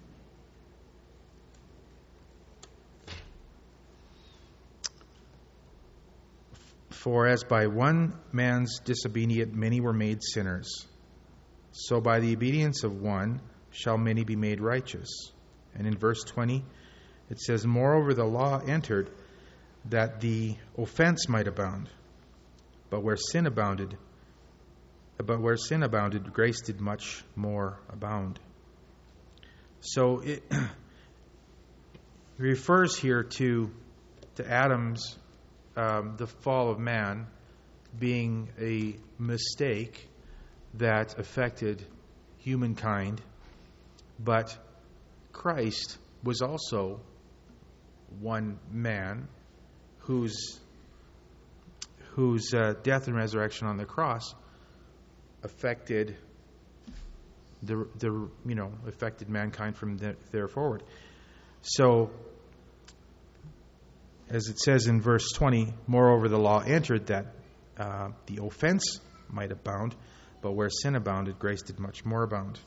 For as by one man's disobedience many were made sinners, so by the obedience of one shall many be made righteous. And in verse 20 it says, moreover the law entered that the offense might abound, but where sin abounded, grace did much more abound. So it refers here to Adam's the fall of man being a mistake that affected humankind, but Christ was also one man whose death and resurrection on the cross affected affected mankind from there forward. So, as it says in verse 20, moreover the law entered that the offense might abound, but where sin abounded, grace did much more abound.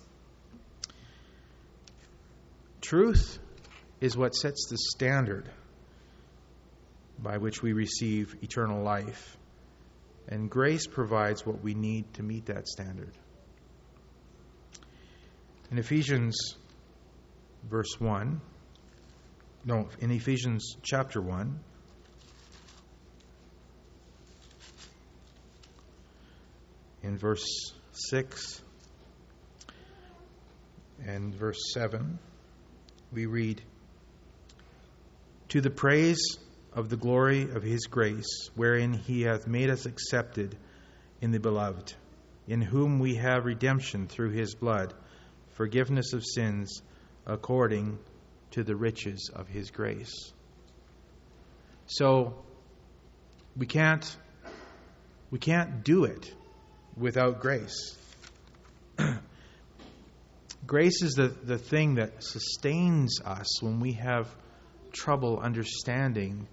Truth is what sets the standard by which we receive eternal life, and grace provides what we need to meet that standard. In Ephesians chapter 1, in verse 6 and verse 7, we read, to the praise of the glory of his grace, wherein he hath made us accepted in the beloved, in whom we have redemption through his blood, forgiveness of sins, according to the riches of his grace. So we can't do it without grace. Grace is the thing that sustains us when we have trouble understanding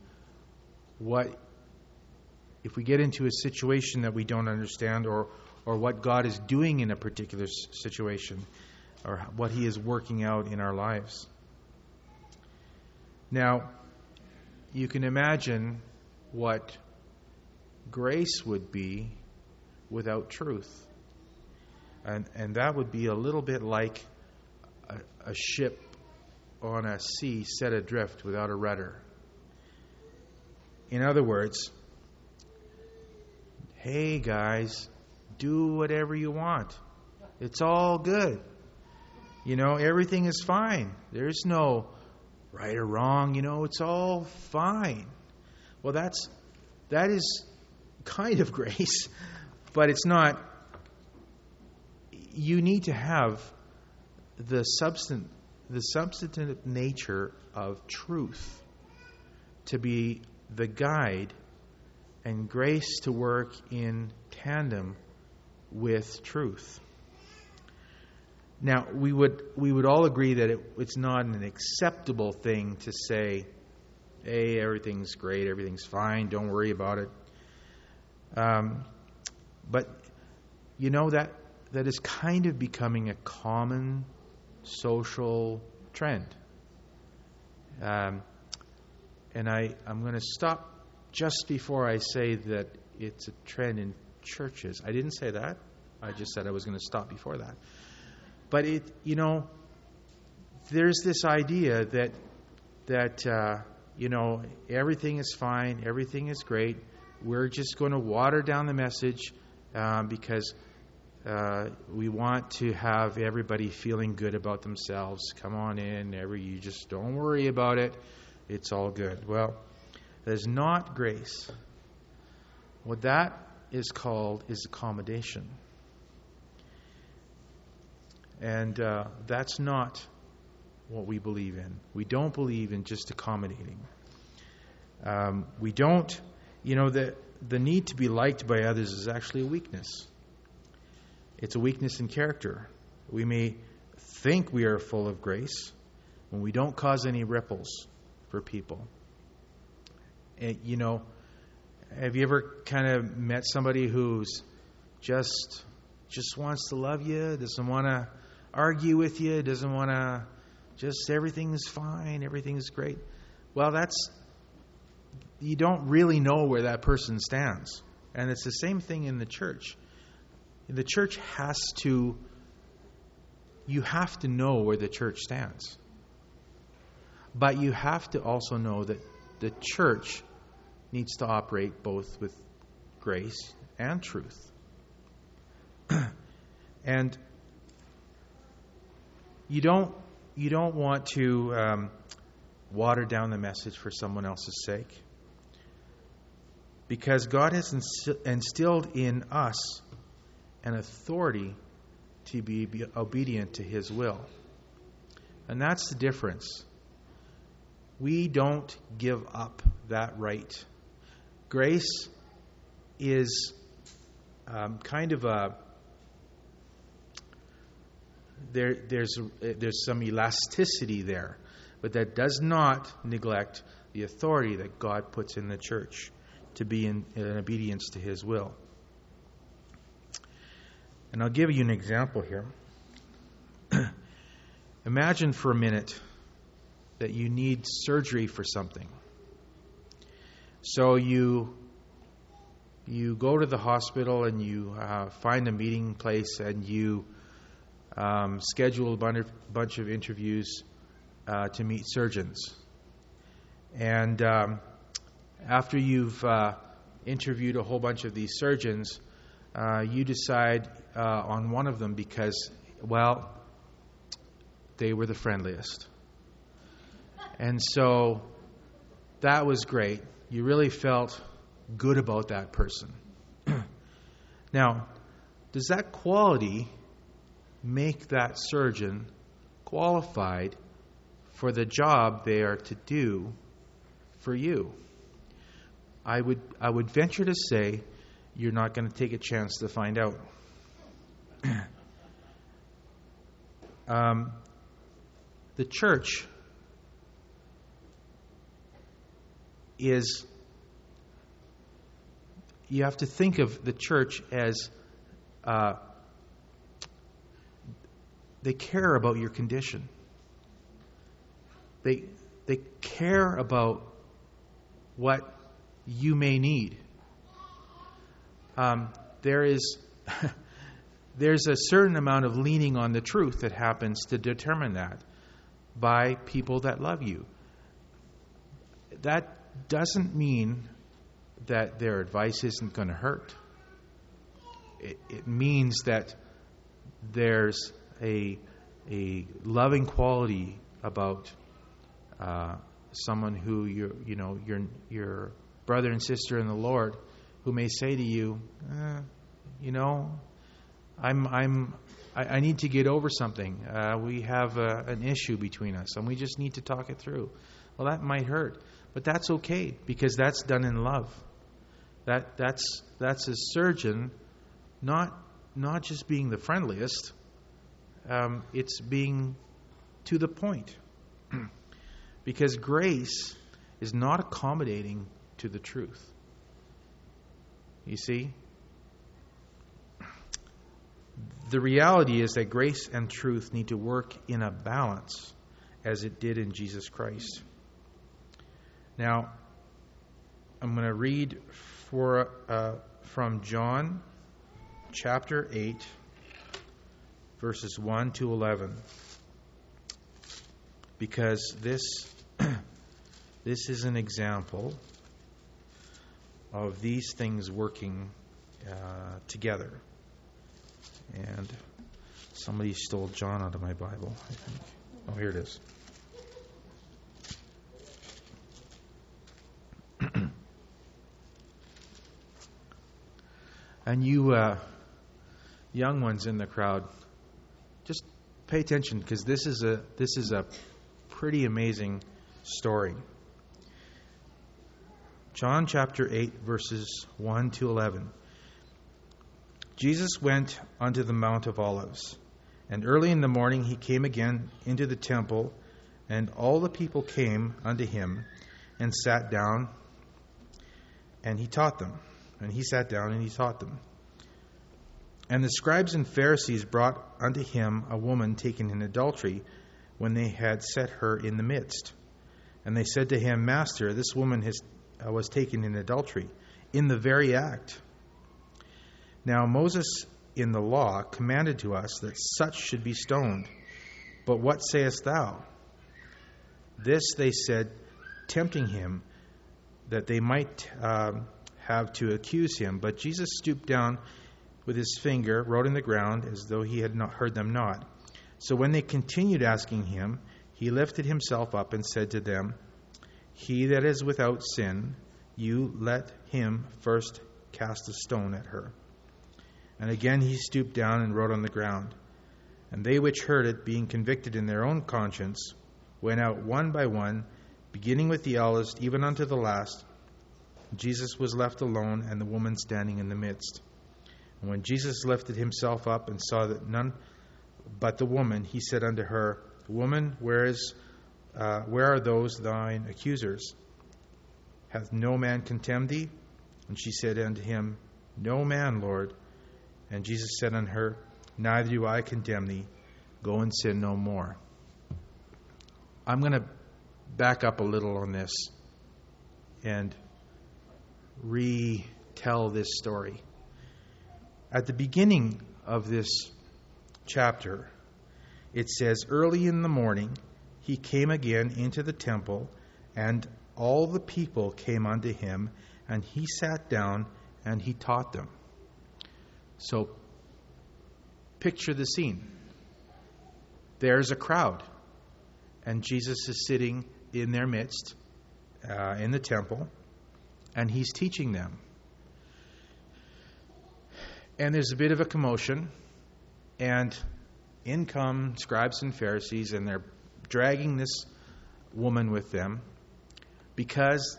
if we get into a situation that we don't understand, or what God is doing in a particular situation, or what he is working out in our lives. Now, you can imagine what grace would be without truth. And that would be a little bit like a ship on a sea set adrift without a rudder. In other words, hey guys, do whatever you want. It's all good. Everything is fine. There's no right or wrong. It's all fine. Well, that is kind of grace, but it's not. You need to have the substantive nature of truth to be the guide, and grace to work in tandem with truth. Now, we would all agree that it's not an acceptable thing to say, hey, everything's great, everything's fine, don't worry about it. But that is kind of becoming a common social trend. And I'm going to stop just before I say that it's a trend in churches. I didn't say that. I just said I was going to stop before that. But there's this idea that everything is fine, everything is great, we're just going to water down the message because we want to have everybody feeling good about themselves. Come on in, you just don't worry about it. It's all good. Well, that is not grace. What that is called is accommodation. And that's not what we believe in. We don't believe in just accommodating. We don't, the need to be liked by others is actually a weakness. It's a weakness in character. We may think we are full of grace when we don't cause any ripples for people. And, have you ever kind of met somebody who's just wants to love you, doesn't want to argue with you, doesn't want to, just everything's fine, everything's great? Well, you don't really know where that person stands. And it's the same thing in the church. The church you have to know where the church stands. But you have to also know that the church needs to operate both with grace and truth. And you don't want to water down the message for someone else's sake. Because God has instilled in us an authority to be obedient to His will. And that's the difference. We don't give up that right. Grace is kind of there's some elasticity there, but that does not neglect the authority that God puts in the church to be in obedience to His will. And I'll give you an example here. Imagine for a minute that you need surgery for something. So you go to the hospital and you find a meeting place and you schedule a bunch of interviews to meet surgeons. And after you've interviewed a whole bunch of these surgeons, you decide on one of them because, well, they were the friendliest. And so that was great. You really felt good about that person. Now, does that quality make that surgeon qualified for the job they are to do for you? I would venture to say you're not going to take a chance to find out. The church is, you have to think of the church as they care about your condition. They care about what you may need. There's a certain amount of leaning on the truth that happens to determine that by people that love you. That doesn't mean that their advice isn't going to hurt. It means that there's a loving quality about someone who your brother and sister in the Lord, who may say to you, I need to get over something. We have an issue between us, and we just need to talk it through. Well, that might hurt, but that's okay because that's done in love. That's a surgeon, not just being the friendliest. It's being to the point, because grace is not accommodating to the truth. You see? The reality is that grace and truth need to work in a balance, as it did in Jesus Christ. Now, I'm going to read from John chapter 8, verses 1 to 11, because this is an example of these things working together. And somebody stole John out of my Bible, I think. Oh, here it is. And you young ones in the crowd, just pay attention, because this is a pretty amazing story. John chapter 8, verses 1 to 11. Jesus went unto the Mount of Olives, and early in the morning he came again into the temple, and all the people came unto him, and sat down, and he taught them. And he sat down and he taught them. And the scribes and Pharisees brought unto him a woman taken in adultery, when they had set her in the midst. And they said to him, Master, this woman was taken in adultery, in the very act. Now Moses in the law commanded to us that such should be stoned. But what sayest thou? This they said, tempting him, that they might have to accuse him. But Jesus stooped down with his finger, wrote in the ground, as though he had not heard them not. So when they continued asking him, he lifted himself up and said to them, He that is without sin, you let him first cast a stone at her. And again he stooped down and wrote on the ground. And they which heard it, being convicted in their own conscience, went out one by one, beginning with the eldest, even unto the last. Jesus was left alone, and the woman standing in the midst. And when Jesus lifted himself up and saw that none but the woman, he said unto her, Woman, where are those thine accusers? Hath no man condemned thee? And she said unto him, No man, Lord. And Jesus said unto her, Neither do I condemn thee. Go and sin no more. I'm going to back up a little on this and retell this story. At the beginning of this chapter, it says, Early in the morning he came again into the temple, and all the people came unto him, and he sat down and he taught them. So, picture the scene. There's a crowd, and Jesus is sitting in their midst in the temple, and he's teaching them. And there's a bit of a commotion, and in come scribes and Pharisees, and they're dragging this woman with them because,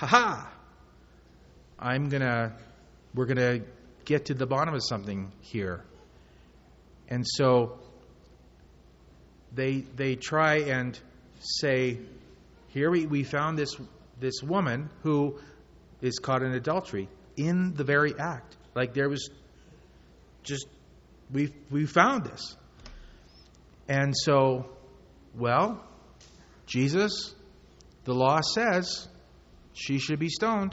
we're gonna get to the bottom of something here. And so they try and say, here we found this woman who is caught in adultery in the very act. Like there was just we found this. And so, well, Jesus, the law says she should be stoned.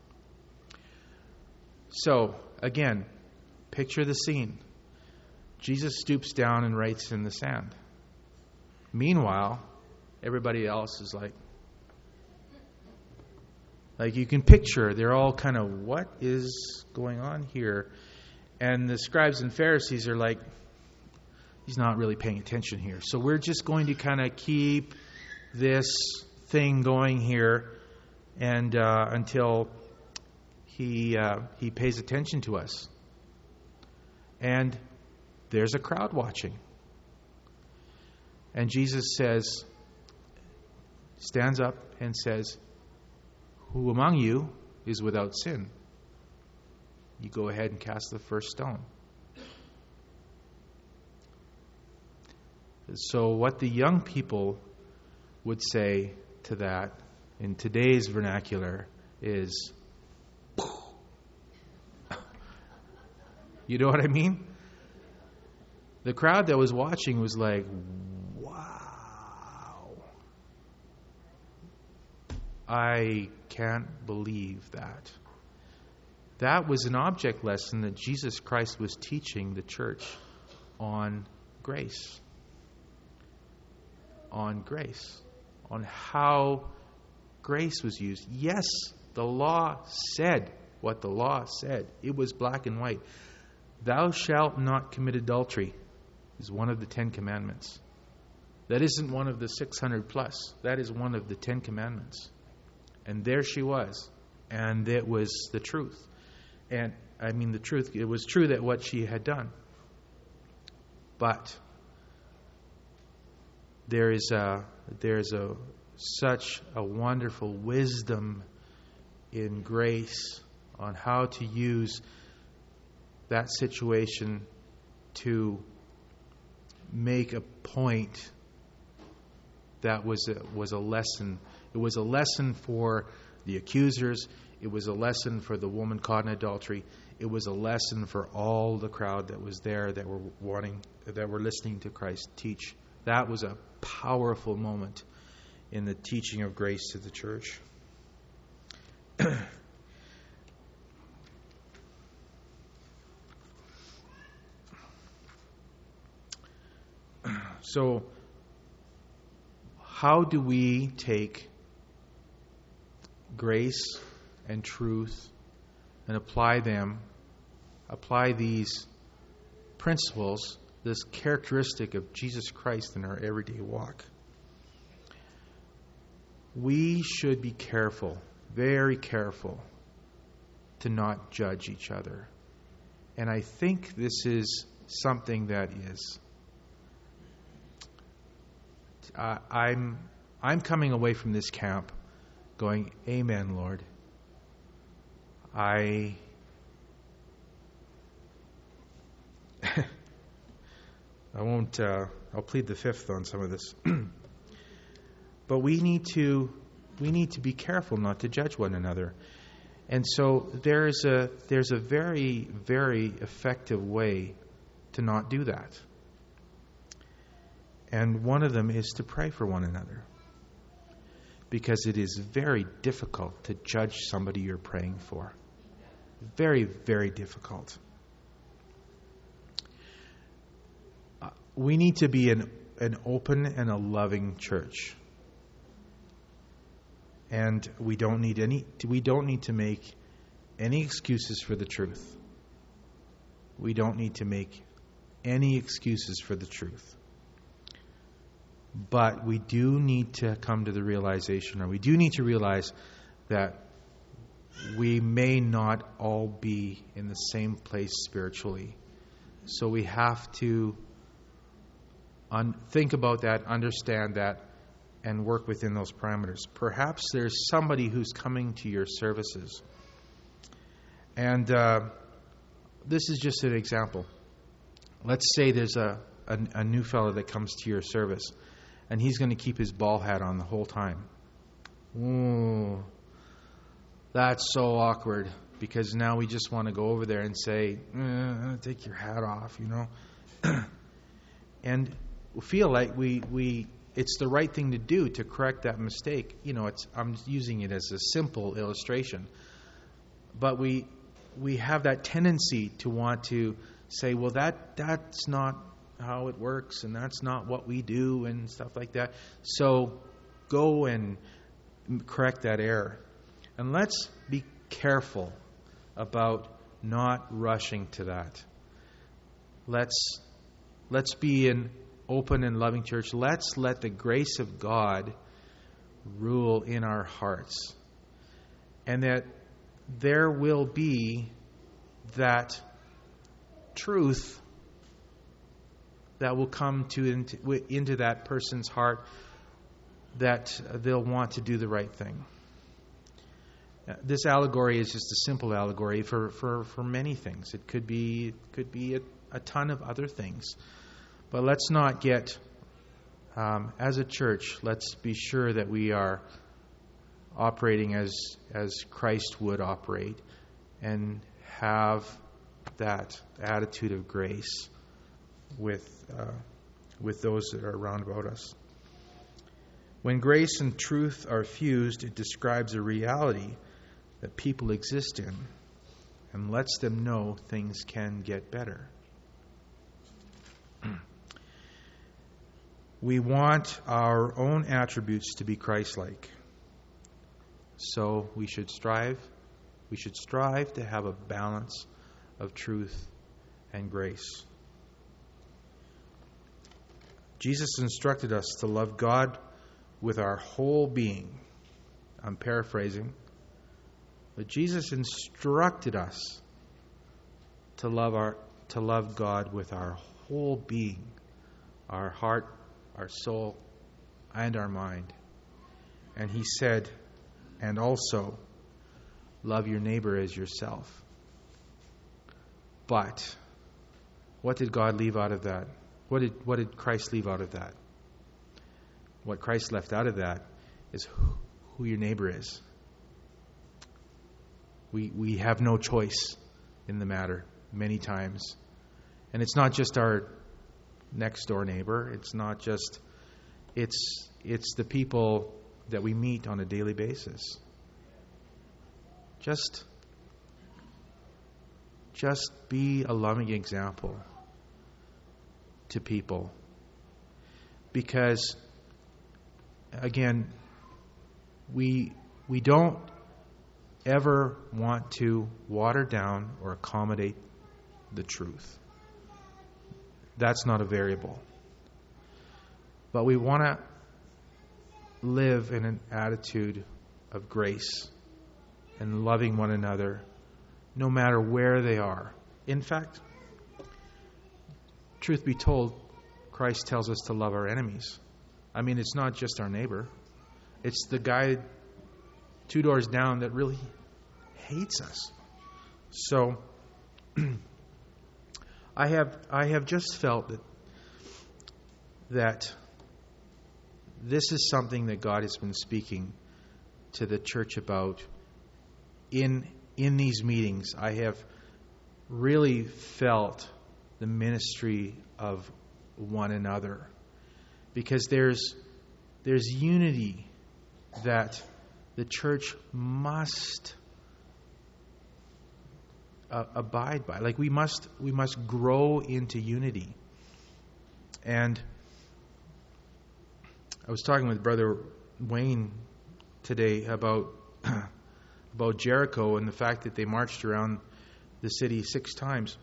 So, again, picture the scene. Jesus stoops down and writes in the sand. Meanwhile, everybody else is like you can picture, they're all kind of, what is going on here? And the scribes and Pharisees are like, he's not really paying attention here. So we're just going to kind of keep this thing going here and until he pays attention to us. And there's a crowd watching. And Jesus stands up and says, Who among you is without sin? You go ahead and cast the first stone. So what the young people would say to that in today's vernacular is, you know what I mean? The crowd that was watching was like, wow. I can't believe that. That was an object lesson that Jesus Christ was teaching the church on grace. On grace. On how grace was used. Yes, the law said what the law said. It was black and white. Thou shalt not commit adultery is one of the 10 commandments. That isn't one of the 600 plus. That is one of the 10 commandments. And there she was. And it was the truth. And I mean the truth. It was true that what she had done. But there is such a wonderful wisdom in grace on how to use that situation to make a point that was a lesson. It was a lesson for the accusers. It was a lesson for the woman caught in adultery. It was a lesson for all the crowd that was there that were listening to Christ teach. That was a powerful moment in the teaching of grace to the church. So, how do we take grace and truth and apply these principles, this characteristic of Jesus Christ in our everyday walk? We should be careful, very careful, to not judge each other. And I think this is something that is... I'm coming away from this camp going, Amen, Lord. I won't, I'll plead the fifth on some of this. But we need to be careful not to judge one another. And so there's a very, very effective way to not do that. And one of them is to pray for one another. Because it is very difficult to judge somebody you're praying for. Very, very difficult. We need to be an open and a loving church. And we don't need to make any excuses for the truth. We don't need to make any excuses for the truth. But we do need to come to the realization, or we do need to realize that we may not all be in the same place spiritually. So we have to think about that, understand that, and work within those parameters. Perhaps there's somebody who's coming to your services. And this is just an example. Let's say there's a new fellow that comes to your service, and he's going to keep his ball hat on the whole time. Ooh, that's so awkward, because now we just want to go over there and say, take your hat off, you know. And feel like it's the right thing to do to correct that mistake. You know, I'm using it as a simple illustration. But we have that tendency to want to say, well, that's not how it works, and that's not what we do, and stuff like that. So go and correct that error. And let's be careful about not rushing to that. Let's be an open and loving church. Let's let the grace of God rule in our hearts. And that there will be that truth that will come into that person's heart, that they'll want to do the right thing. This allegory is just a simple allegory for many things. It could be a ton of other things. But let's not get, as a church, let's be sure that we are operating as Christ would operate, and have that attitude of grace with those that are around about us. When grace and truth are fused, it describes a reality that people exist in and lets them know things can get better. We want our own attributes to be Christ-like. So we should strive We should strive to have a balance of truth and grace. Jesus instructed us to love God with our whole being. I'm paraphrasing. But Jesus instructed us to love God with our whole being, our heart, our soul, and our mind. And he said, and also, love your neighbor as yourself. But what did God leave out of that? What did Christ leave out of that? What Christ left out of that is who your neighbor is. We have no choice in the matter many times. And it's not just our next door neighbor. It's not just, it's the people that we meet on a daily basis. Just be a loving example to people. Because, again, we don't ever want to water down or accommodate the truth. That's not a variable. But we want to live in an attitude of grace and loving one another no matter where they are. In fact, truth be told, Christ tells us to love our enemies. I mean, it's not just our neighbor. It's the guy 2 doors down that really hates us. So I have just felt that this is something that God has been speaking to the church about in these meetings. I have really felt the ministry of one another, because there's unity that the church must abide by. Like we must grow into unity. And I was talking with Brother Wayne today about Jericho and the fact that they marched around the city 6 times.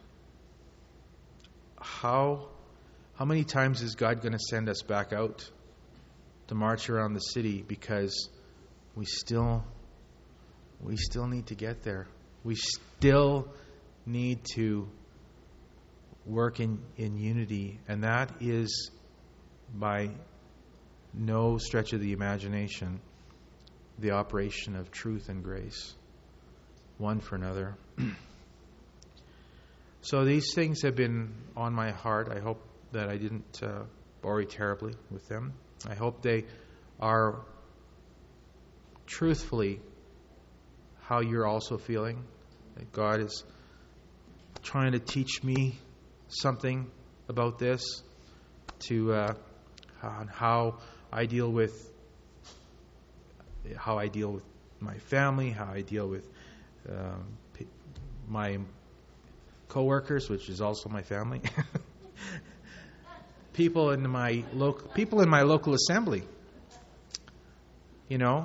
How many times is God going to send us back out to march around the city, because we still need to get there. We still need to work in unity, and that is by no stretch of the imagination the operation of truth and grace, one for another. So these things have been on my heart. I hope that I didn't bore you terribly with them. I hope they are truthfully how you're also feeling. That God is trying to teach me something about this, on how I deal with my family, how I deal with my co-workers, which is also my family. people in my local assembly. You know,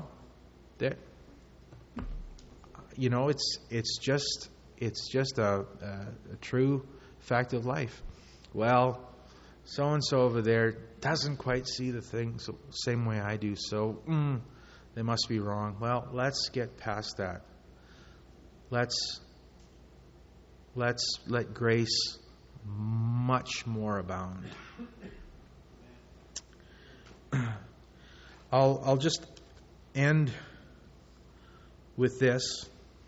it's just a true fact of life. Well, so and so over there doesn't quite see the things the same way I do, so they must be wrong. Well, let's get past that. Let's let grace much more abound. I'll just end with this.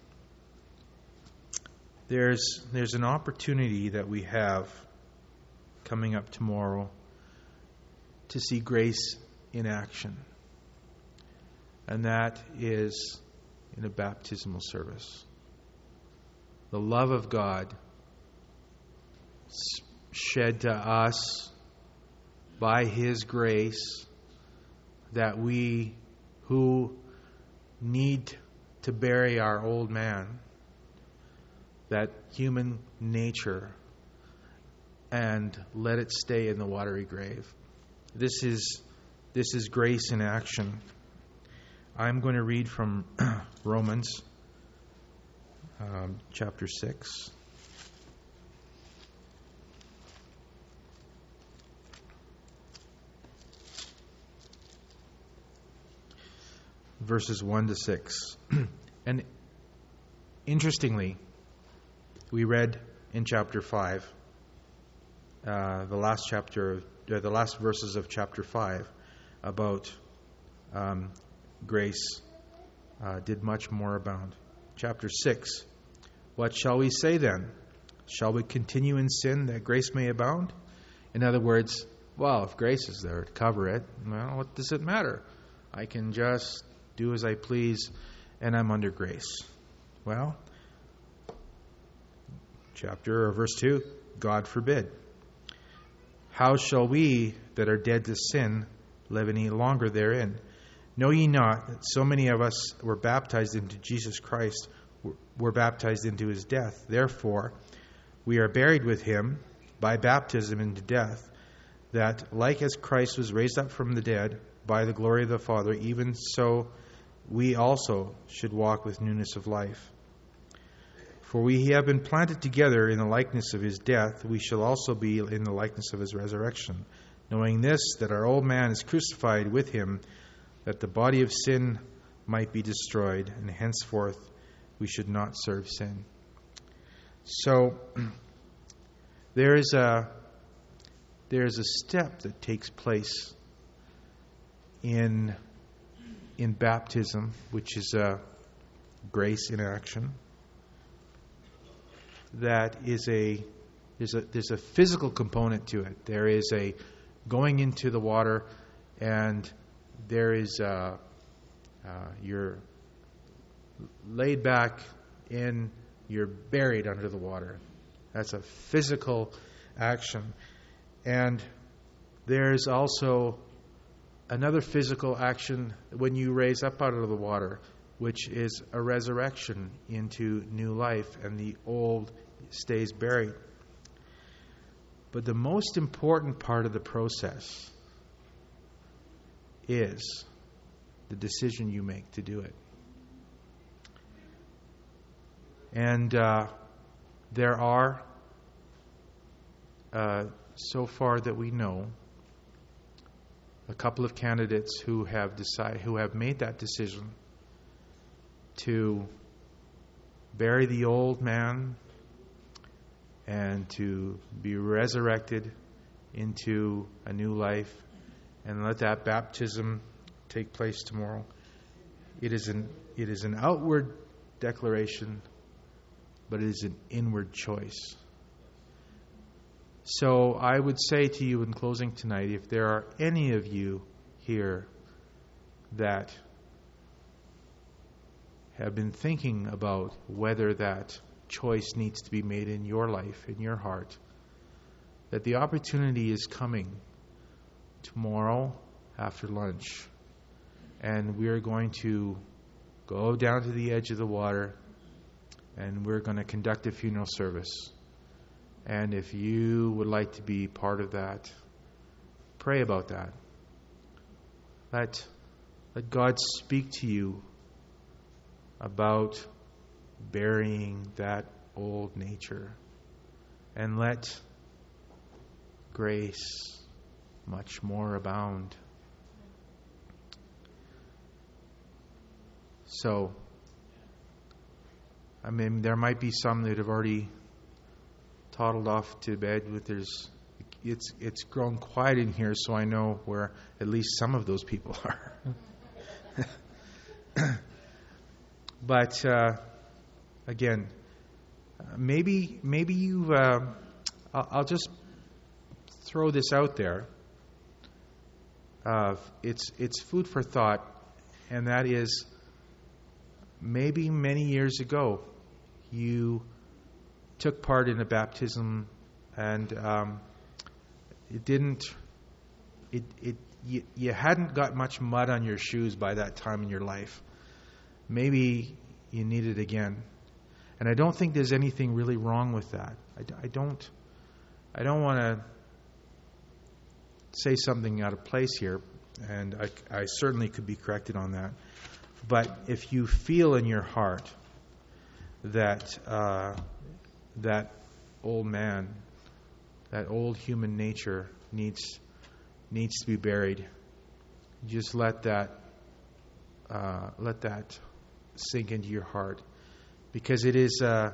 There's an opportunity that we have coming up tomorrow to see grace in action. And that is in a baptismal service. The love of God shed to us by His grace, that we who need to bury our old man, that human nature, and let it stay in the watery grave. This is grace in action. I'm going to read from Romans chapter 6. Verses 1 to 6. And interestingly, we read in chapter 5, the last verses of chapter 5, about grace did much more abound. Chapter 6, what shall we say then? Shall we continue in sin that grace may abound? In other words, well, if grace is there to cover it, well, what does it matter? I can just do as I please, and I'm under grace. Well, verse 2, God forbid. How shall we that are dead to sin live any longer therein? Know ye not that so many of us were baptized into Jesus Christ, were baptized into his death? Therefore, we are buried with him by baptism into death, that like as Christ was raised up from the dead by the glory of the Father, even so we also should walk with newness of life. For we have been planted together in the likeness of his death, we shall also be in the likeness of his resurrection, knowing this, that our old man is crucified with him, that the body of sin might be destroyed, and henceforth we should not serve sin. So there is a step that takes place in baptism, which is a grace in action. That is there's a physical component to it. There is a going into the water, and there is you're laid back in, you're buried under the water. That's a physical action. And there's also another physical action when you raise up out of the water, which is a resurrection into new life, and the old stays buried. But the most important part of the process is the decision you make to do it. And there are, so far that we know, a couple of candidates who have made that decision to bury the old man and to be resurrected into a new life, and let that baptism take place tomorrow. It is an outward declaration, but it is an inward choice. So I would say to you in closing tonight, if there are any of you here that have been thinking about whether that choice needs to be made in your life, in your heart, that the opportunity is coming tomorrow after lunch, and we're going to go down to the edge of the water, and we're going to conduct a funeral service. And if you would like to be part of that, pray about that. Let God speak to you about burying that old nature, and let grace much more abound. So, I mean, there might be some that have already toddled off to bed. It's grown quiet in here, so I know where at least some of those people are. But again, maybe you've. I'll just throw this out there. It's food for thought, and that is, maybe many years ago you took part in a baptism, and you hadn't got much mud on your shoes by that time in your life. Maybe you need it again, and I don't think there's anything really wrong with that. I don't want to say something out of place here, and I certainly could be corrected on that. But if you feel in your heart that that old man, that old human nature needs to be buried. Just let that sink into your heart, because it is a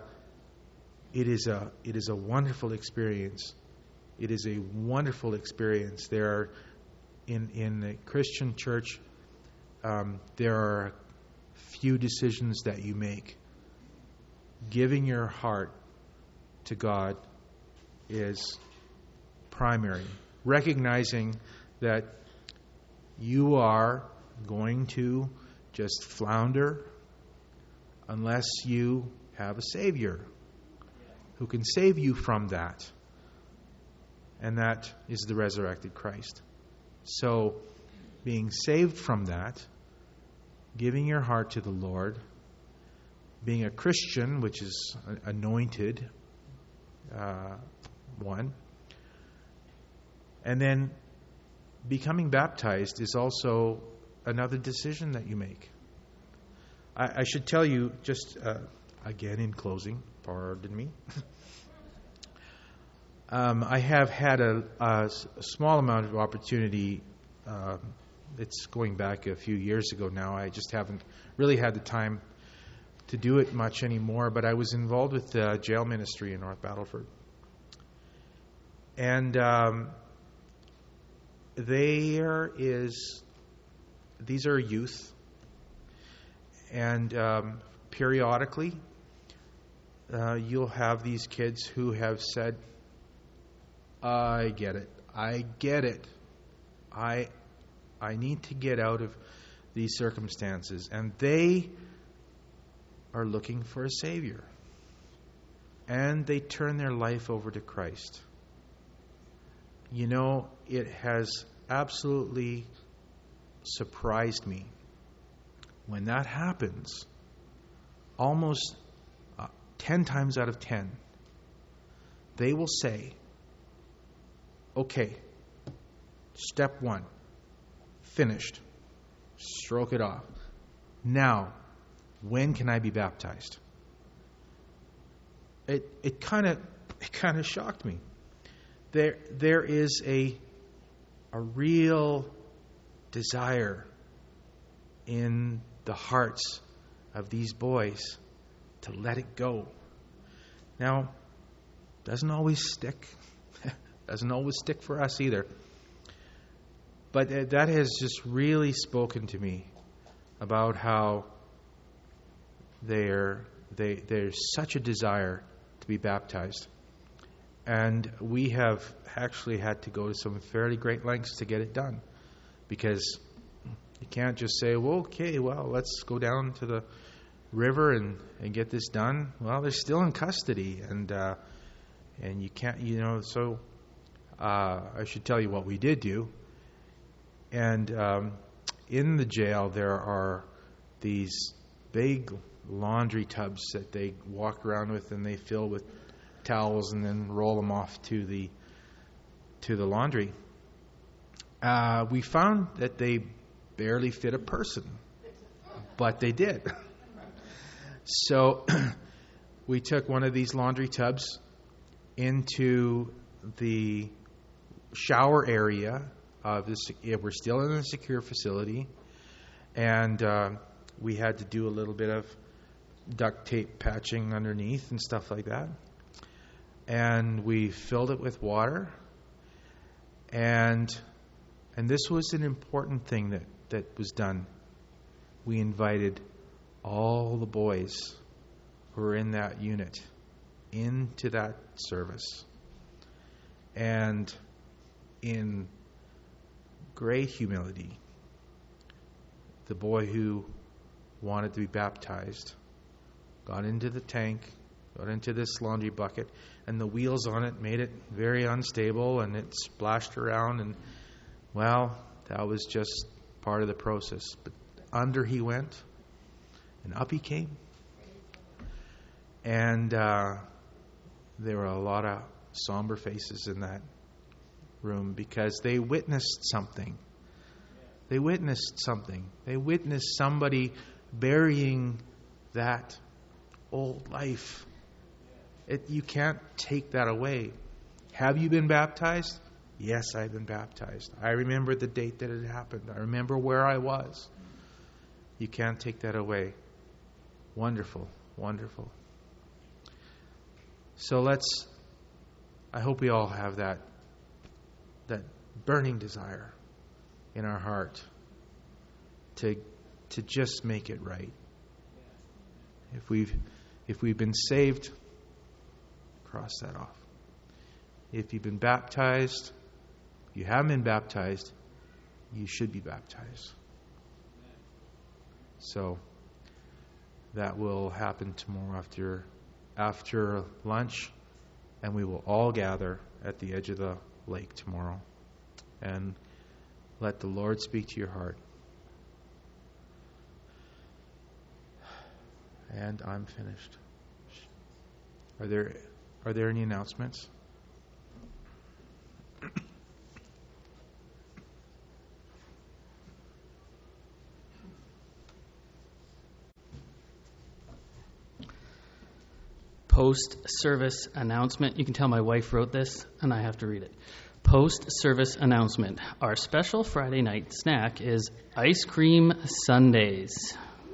wonderful experience. It is a wonderful experience. There are in the Christian church, there are few decisions that you make. Giving your heart to God is primary. Recognizing that you are going to just flounder unless you have a Savior who can save you from that. And that is the resurrected Christ. So, being saved from that, giving your heart to the Lord, being a Christian, which is an anointed one, and then becoming baptized is also another decision that you make. I should tell you, just again in closing, pardon me, I have had a small amount of opportunity. It's going back a few years ago now. I just haven't really had the time to do it much anymore, but I was involved with the jail ministry in North Battleford. And these are youth, and periodically you'll have these kids who have said, I get it. I need to get out of these circumstances. And they are looking for a Savior. And they turn their life over to Christ. You know, it has absolutely surprised me. When that happens, almost 10 times out of 10, they will say, okay, step 1, finished. Stroke it off. Now, when can I be baptized? It kind of shocked me. There is a real desire in the hearts of these boys to let it go. Now, doesn't always stick. Doesn't always stick for us either. But that has just really spoken to me about how there's such a desire to be baptized. And we have actually had to go to some fairly great lengths to get it done. Because you can't just say, well, okay, let's go down to the river and get this done. Well, they're still in custody. And you can't, so I should tell you what we did do. And in the jail, there are these big laundry tubs that they walk around with, and they fill with towels and then roll them off to the laundry. We found that they barely fit a person, but they did. So we took one of these laundry tubs into the shower area of this. We're still in a secure facility, and we had to do a little bit of duct tape patching underneath and stuff like that. And we filled it with water, and this was an important thing that was done. We invited all the boys who were in that unit into that service. And in great humility, the boy who wanted to be baptized got into the tank, got into this laundry bucket, and the wheels on it made it very unstable, and it splashed around, and that was just part of the process. But under he went, and up he came. And there were a lot of somber faces in that room because they witnessed something. They witnessed somebody burying that old life. You can't take that away. Have you been baptized? Yes, I've been baptized. I remember the date that it happened. I remember where I was. You can't take that away. Wonderful, wonderful. So I hope we all have that burning desire in our heart to just make it right. If we've been saved, cross that off. If you've been baptized, if you haven't been baptized, you should be baptized. So that will happen tomorrow after lunch, and we will all gather at the edge of the lake tomorrow and let the Lord speak to your heart. And I'm finished. Are there any announcements? Post-service announcement. You can tell my wife wrote this, and I have to read it. Post-service announcement. Our special Friday night snack is ice cream sundaes.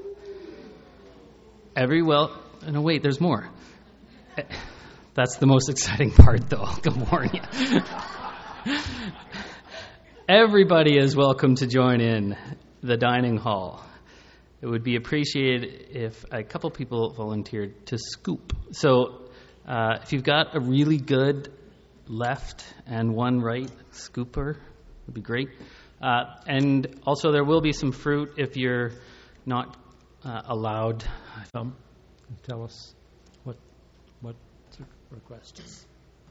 No, wait, there's more. That's the most exciting part, though. I'll warn you. Everybody is welcome to join in the dining hall. It would be appreciated if a couple people volunteered to scoop. So if you've got a really good left and one right scooper, would be great. And also there will be some fruit if you're not allowed. Tell us what the request is.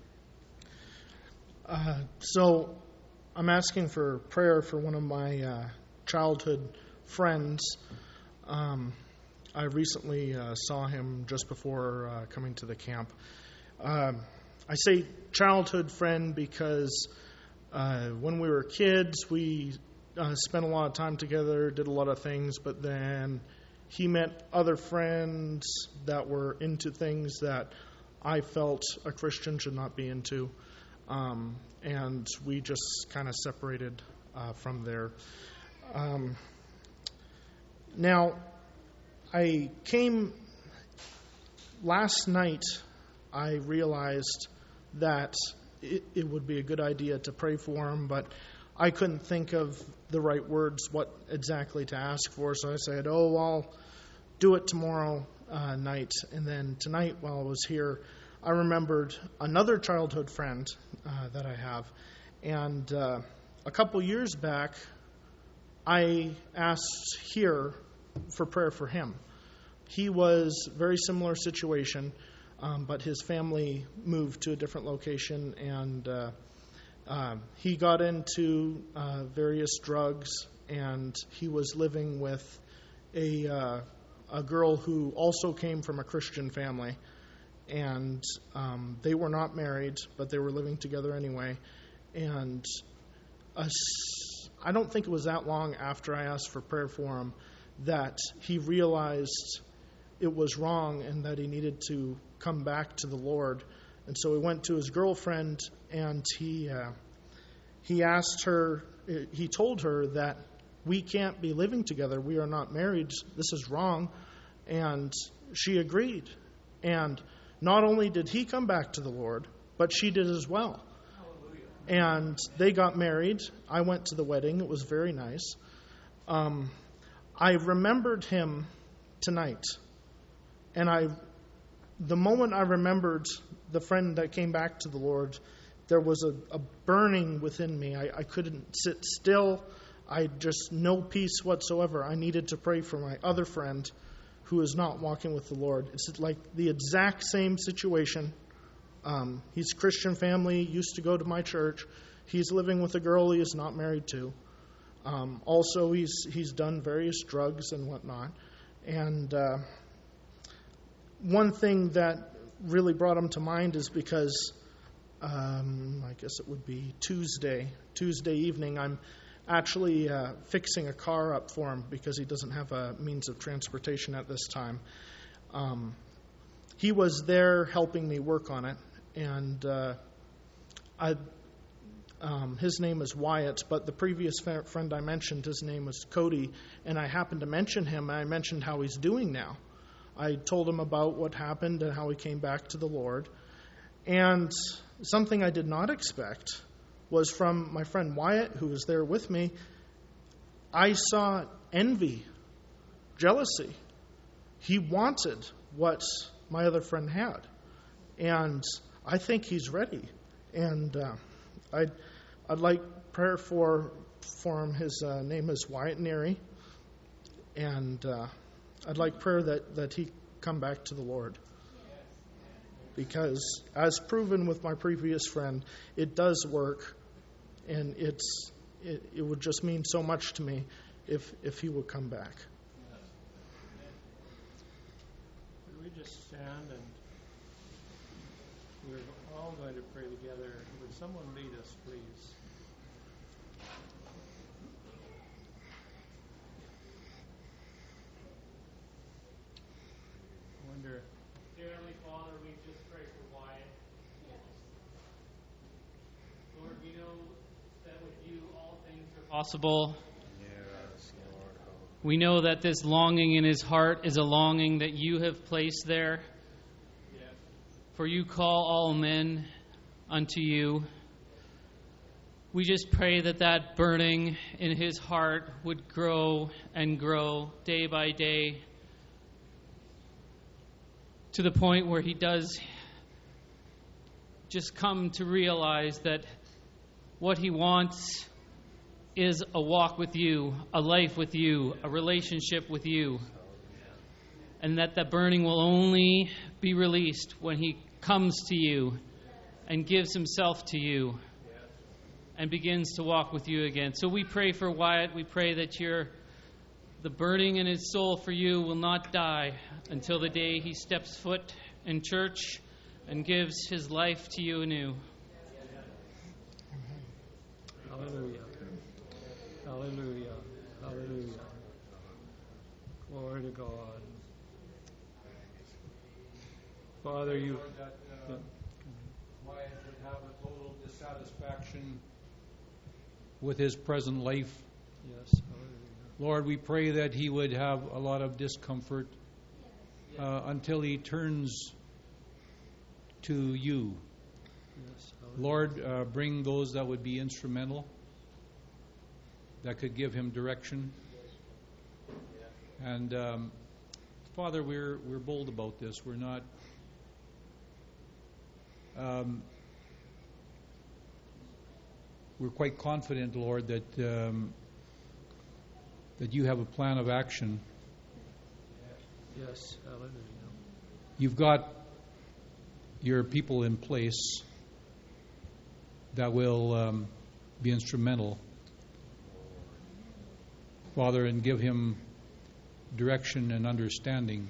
So I'm asking for prayer for one of my childhood friends. I recently saw him just before coming to the camp. I say childhood friend because when we were kids, we spent a lot of time together, did a lot of things, but then he met other friends that were into things that I felt a Christian should not be into, and we just kind of separated from there. Now, I came last night, I realized that it would be a good idea to pray for him, but I couldn't think of the right words, what exactly to ask for, so I said, I'll do it tomorrow night. And then tonight, while I was here, I remembered another childhood friend that I have, and a couple years back, I asked here for prayer for him. He was a very similar situation, but his family moved to a different location, and he got into various drugs, and he was living with a girl who also came from a Christian family, and they were not married, but they were living together anyway. And I don't think it was that long after I asked for prayer for him that he realized it was wrong and that he needed to come back to the Lord. And so he went to his girlfriend, and he asked her, he told her that we can't be living together. We are not married. This is wrong. And she agreed. And not only did he come back to the Lord, but she did as well. And they got married. I went to the wedding. It was very nice. I remembered him tonight. And the moment I remembered the friend that came back to the Lord, there was a burning within me. I couldn't sit still. I just no peace whatsoever. I needed to pray for my other friend who is not walking with the Lord. It's like the exact same situation. He's a Christian family, used to go to my church. He's living with a girl he is not married to. Also, he's done various drugs and whatnot. And one thing that really brought him to mind is because I guess it would be Tuesday evening, I'm actually fixing a car up for him because he doesn't have a means of transportation at this time. he was there helping me work on it. And his name is Wyatt, but the previous friend I mentioned, his name was Cody, and I happened to mention him, and I mentioned how he's doing now. I told him about what happened and how he came back to the Lord. And something I did not expect was from my friend Wyatt, who was there with me. I saw envy, jealousy. He wanted what my other friend had. And I think he's ready. And I'd like prayer for him. His name is Wyatt Neary. And I'd like prayer that he come back to the Lord. Because as proven with my previous friend, it does work. And it would just mean so much to me if he would come back. Could we just stand and we're all going to pray together. Would someone lead us, please? I wonder. Dear Heavenly Father, we just pray for Wyatt. Lord, we know that with you all things are possible. Yes, Lord. We know that this longing in his heart is a longing that you have placed there. For you call all men unto you. We just pray that that burning in his heart would grow and grow day by day to the point where he does just come to realize that what he wants is a walk with you, a life with you, a relationship with you. And that the burning will only be released when he comes to you and gives himself to you and begins to walk with you again. So we pray for Wyatt. We pray that the burning in his soul for you will not die until the day he steps foot in church and gives his life to you anew. Hallelujah. Hallelujah. Hallelujah. Glory to God. Father, you... Lord, that Wyatt would have a total dissatisfaction with his present life. Yes. Lord, we pray that he would have a lot of discomfort until he turns to you. Yes. Lord, bring those that would be instrumental, that could give him direction. And Father, we're bold about this. We're not... we're quite confident, Lord, that that you have a plan of action. Yes, hallelujah. You've got your people in place that will be instrumental, Father, and give him direction and understanding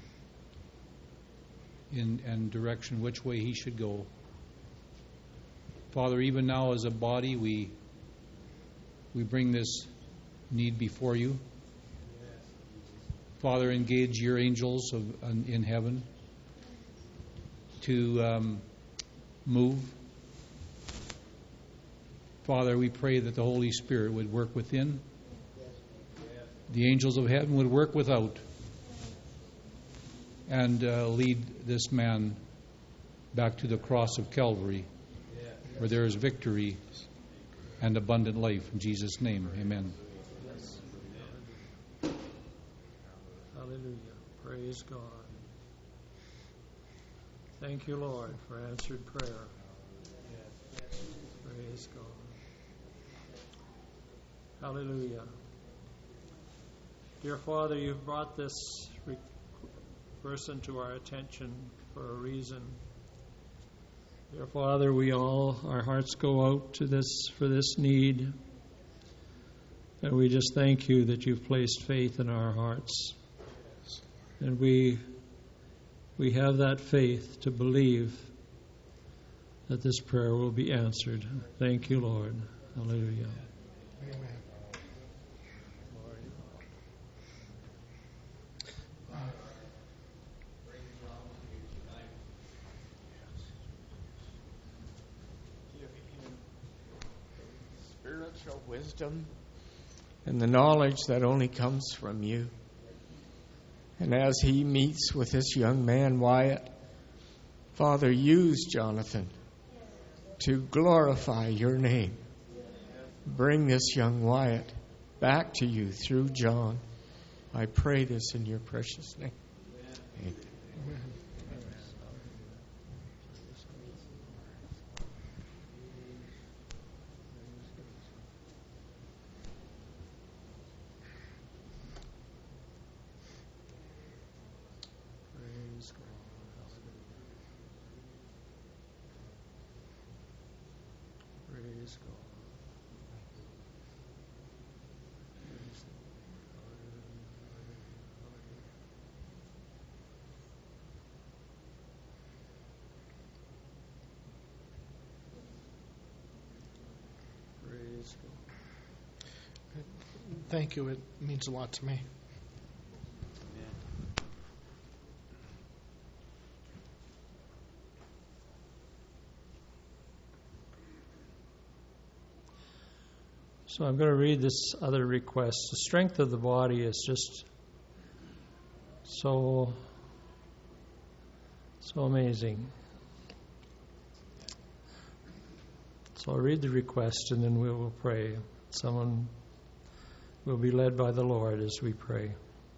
and direction which way he should go. Father, even now as a body, we bring this need before you. Father, engage your angels in heaven to move. Father, we pray that the Holy Spirit would work within. The angels of heaven would work without and lead this man back to the cross of Calvary, where there is victory and abundant life. In Jesus' name, amen. Hallelujah. Praise God. Thank you, Lord, for answered prayer. Praise God. Hallelujah. Dear Father, you've brought this person to our attention for a reason. Dear Father, our hearts go out to for this need. And we just thank you that you've placed faith in our hearts. And we have that faith to believe that this prayer will be answered. Thank you, Lord. Hallelujah. Amen. supernatural wisdom and the knowledge that only comes from you. And as he meets with this young man, Wyatt, Father, use Jonathan to glorify your name. Bring this young Wyatt back to you through John. I pray this in your precious name. Amen. Thank you. It means a lot to me. So I'm going to read this other request. The strength of the body is just so amazing. So I'll read the request and then we will pray. Someone will be led by the Lord as we pray.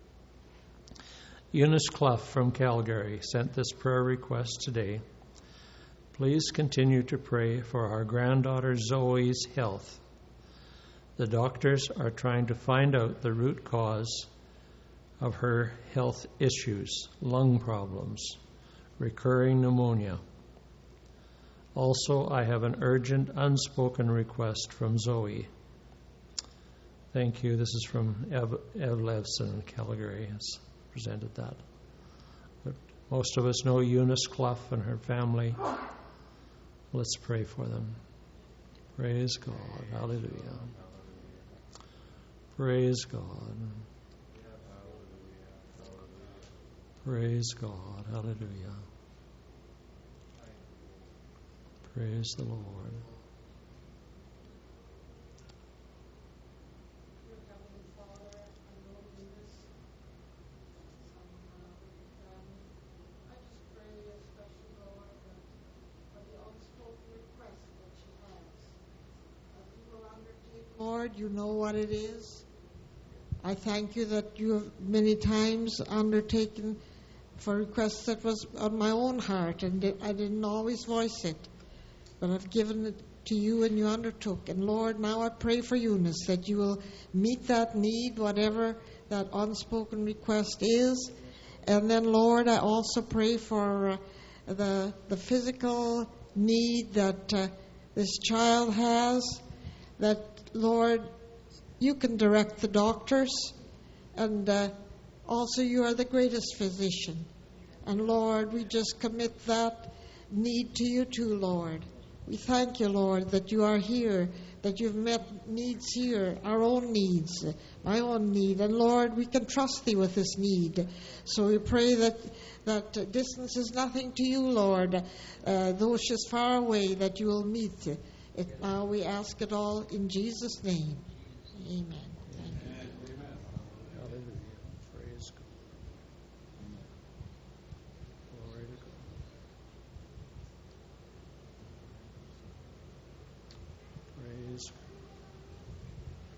Eunice Clough from Calgary sent this prayer request today. Please continue to pray for our granddaughter Zoe's health. The doctors are trying to find out the root cause of her health issues, lung problems, recurring pneumonia. Also, I have an urgent unspoken request from Zoe. Thank you. This is from Ev Levson, Calgary, has presented that. But most of us know Eunice Clough and her family. Let's pray for them. Praise God. Hallelujah. Praise God. Praise God. Hallelujah. Praise the Lord. Lord, you know what it is. I thank you that you have many times undertaken for requests that was on my own heart, and I didn't always voice it, but I've given it to you and you undertook. And Lord, now I pray for Eunice that you will meet that need, whatever that unspoken request is. And then, Lord, I also pray for the physical need that this child has, that, Lord, you can direct the doctors, and also you are the greatest physician. And Lord, we just commit that need to you too, Lord. We thank you, Lord, that you are here, that you've met needs here, our own needs, my own need. And Lord, we can trust thee with this need. So we pray that distance is nothing to you, Lord. Though she's far away, that you will meet it. Now we ask it all in Jesus' name. Amen.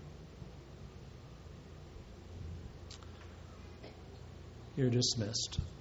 You're dismissed.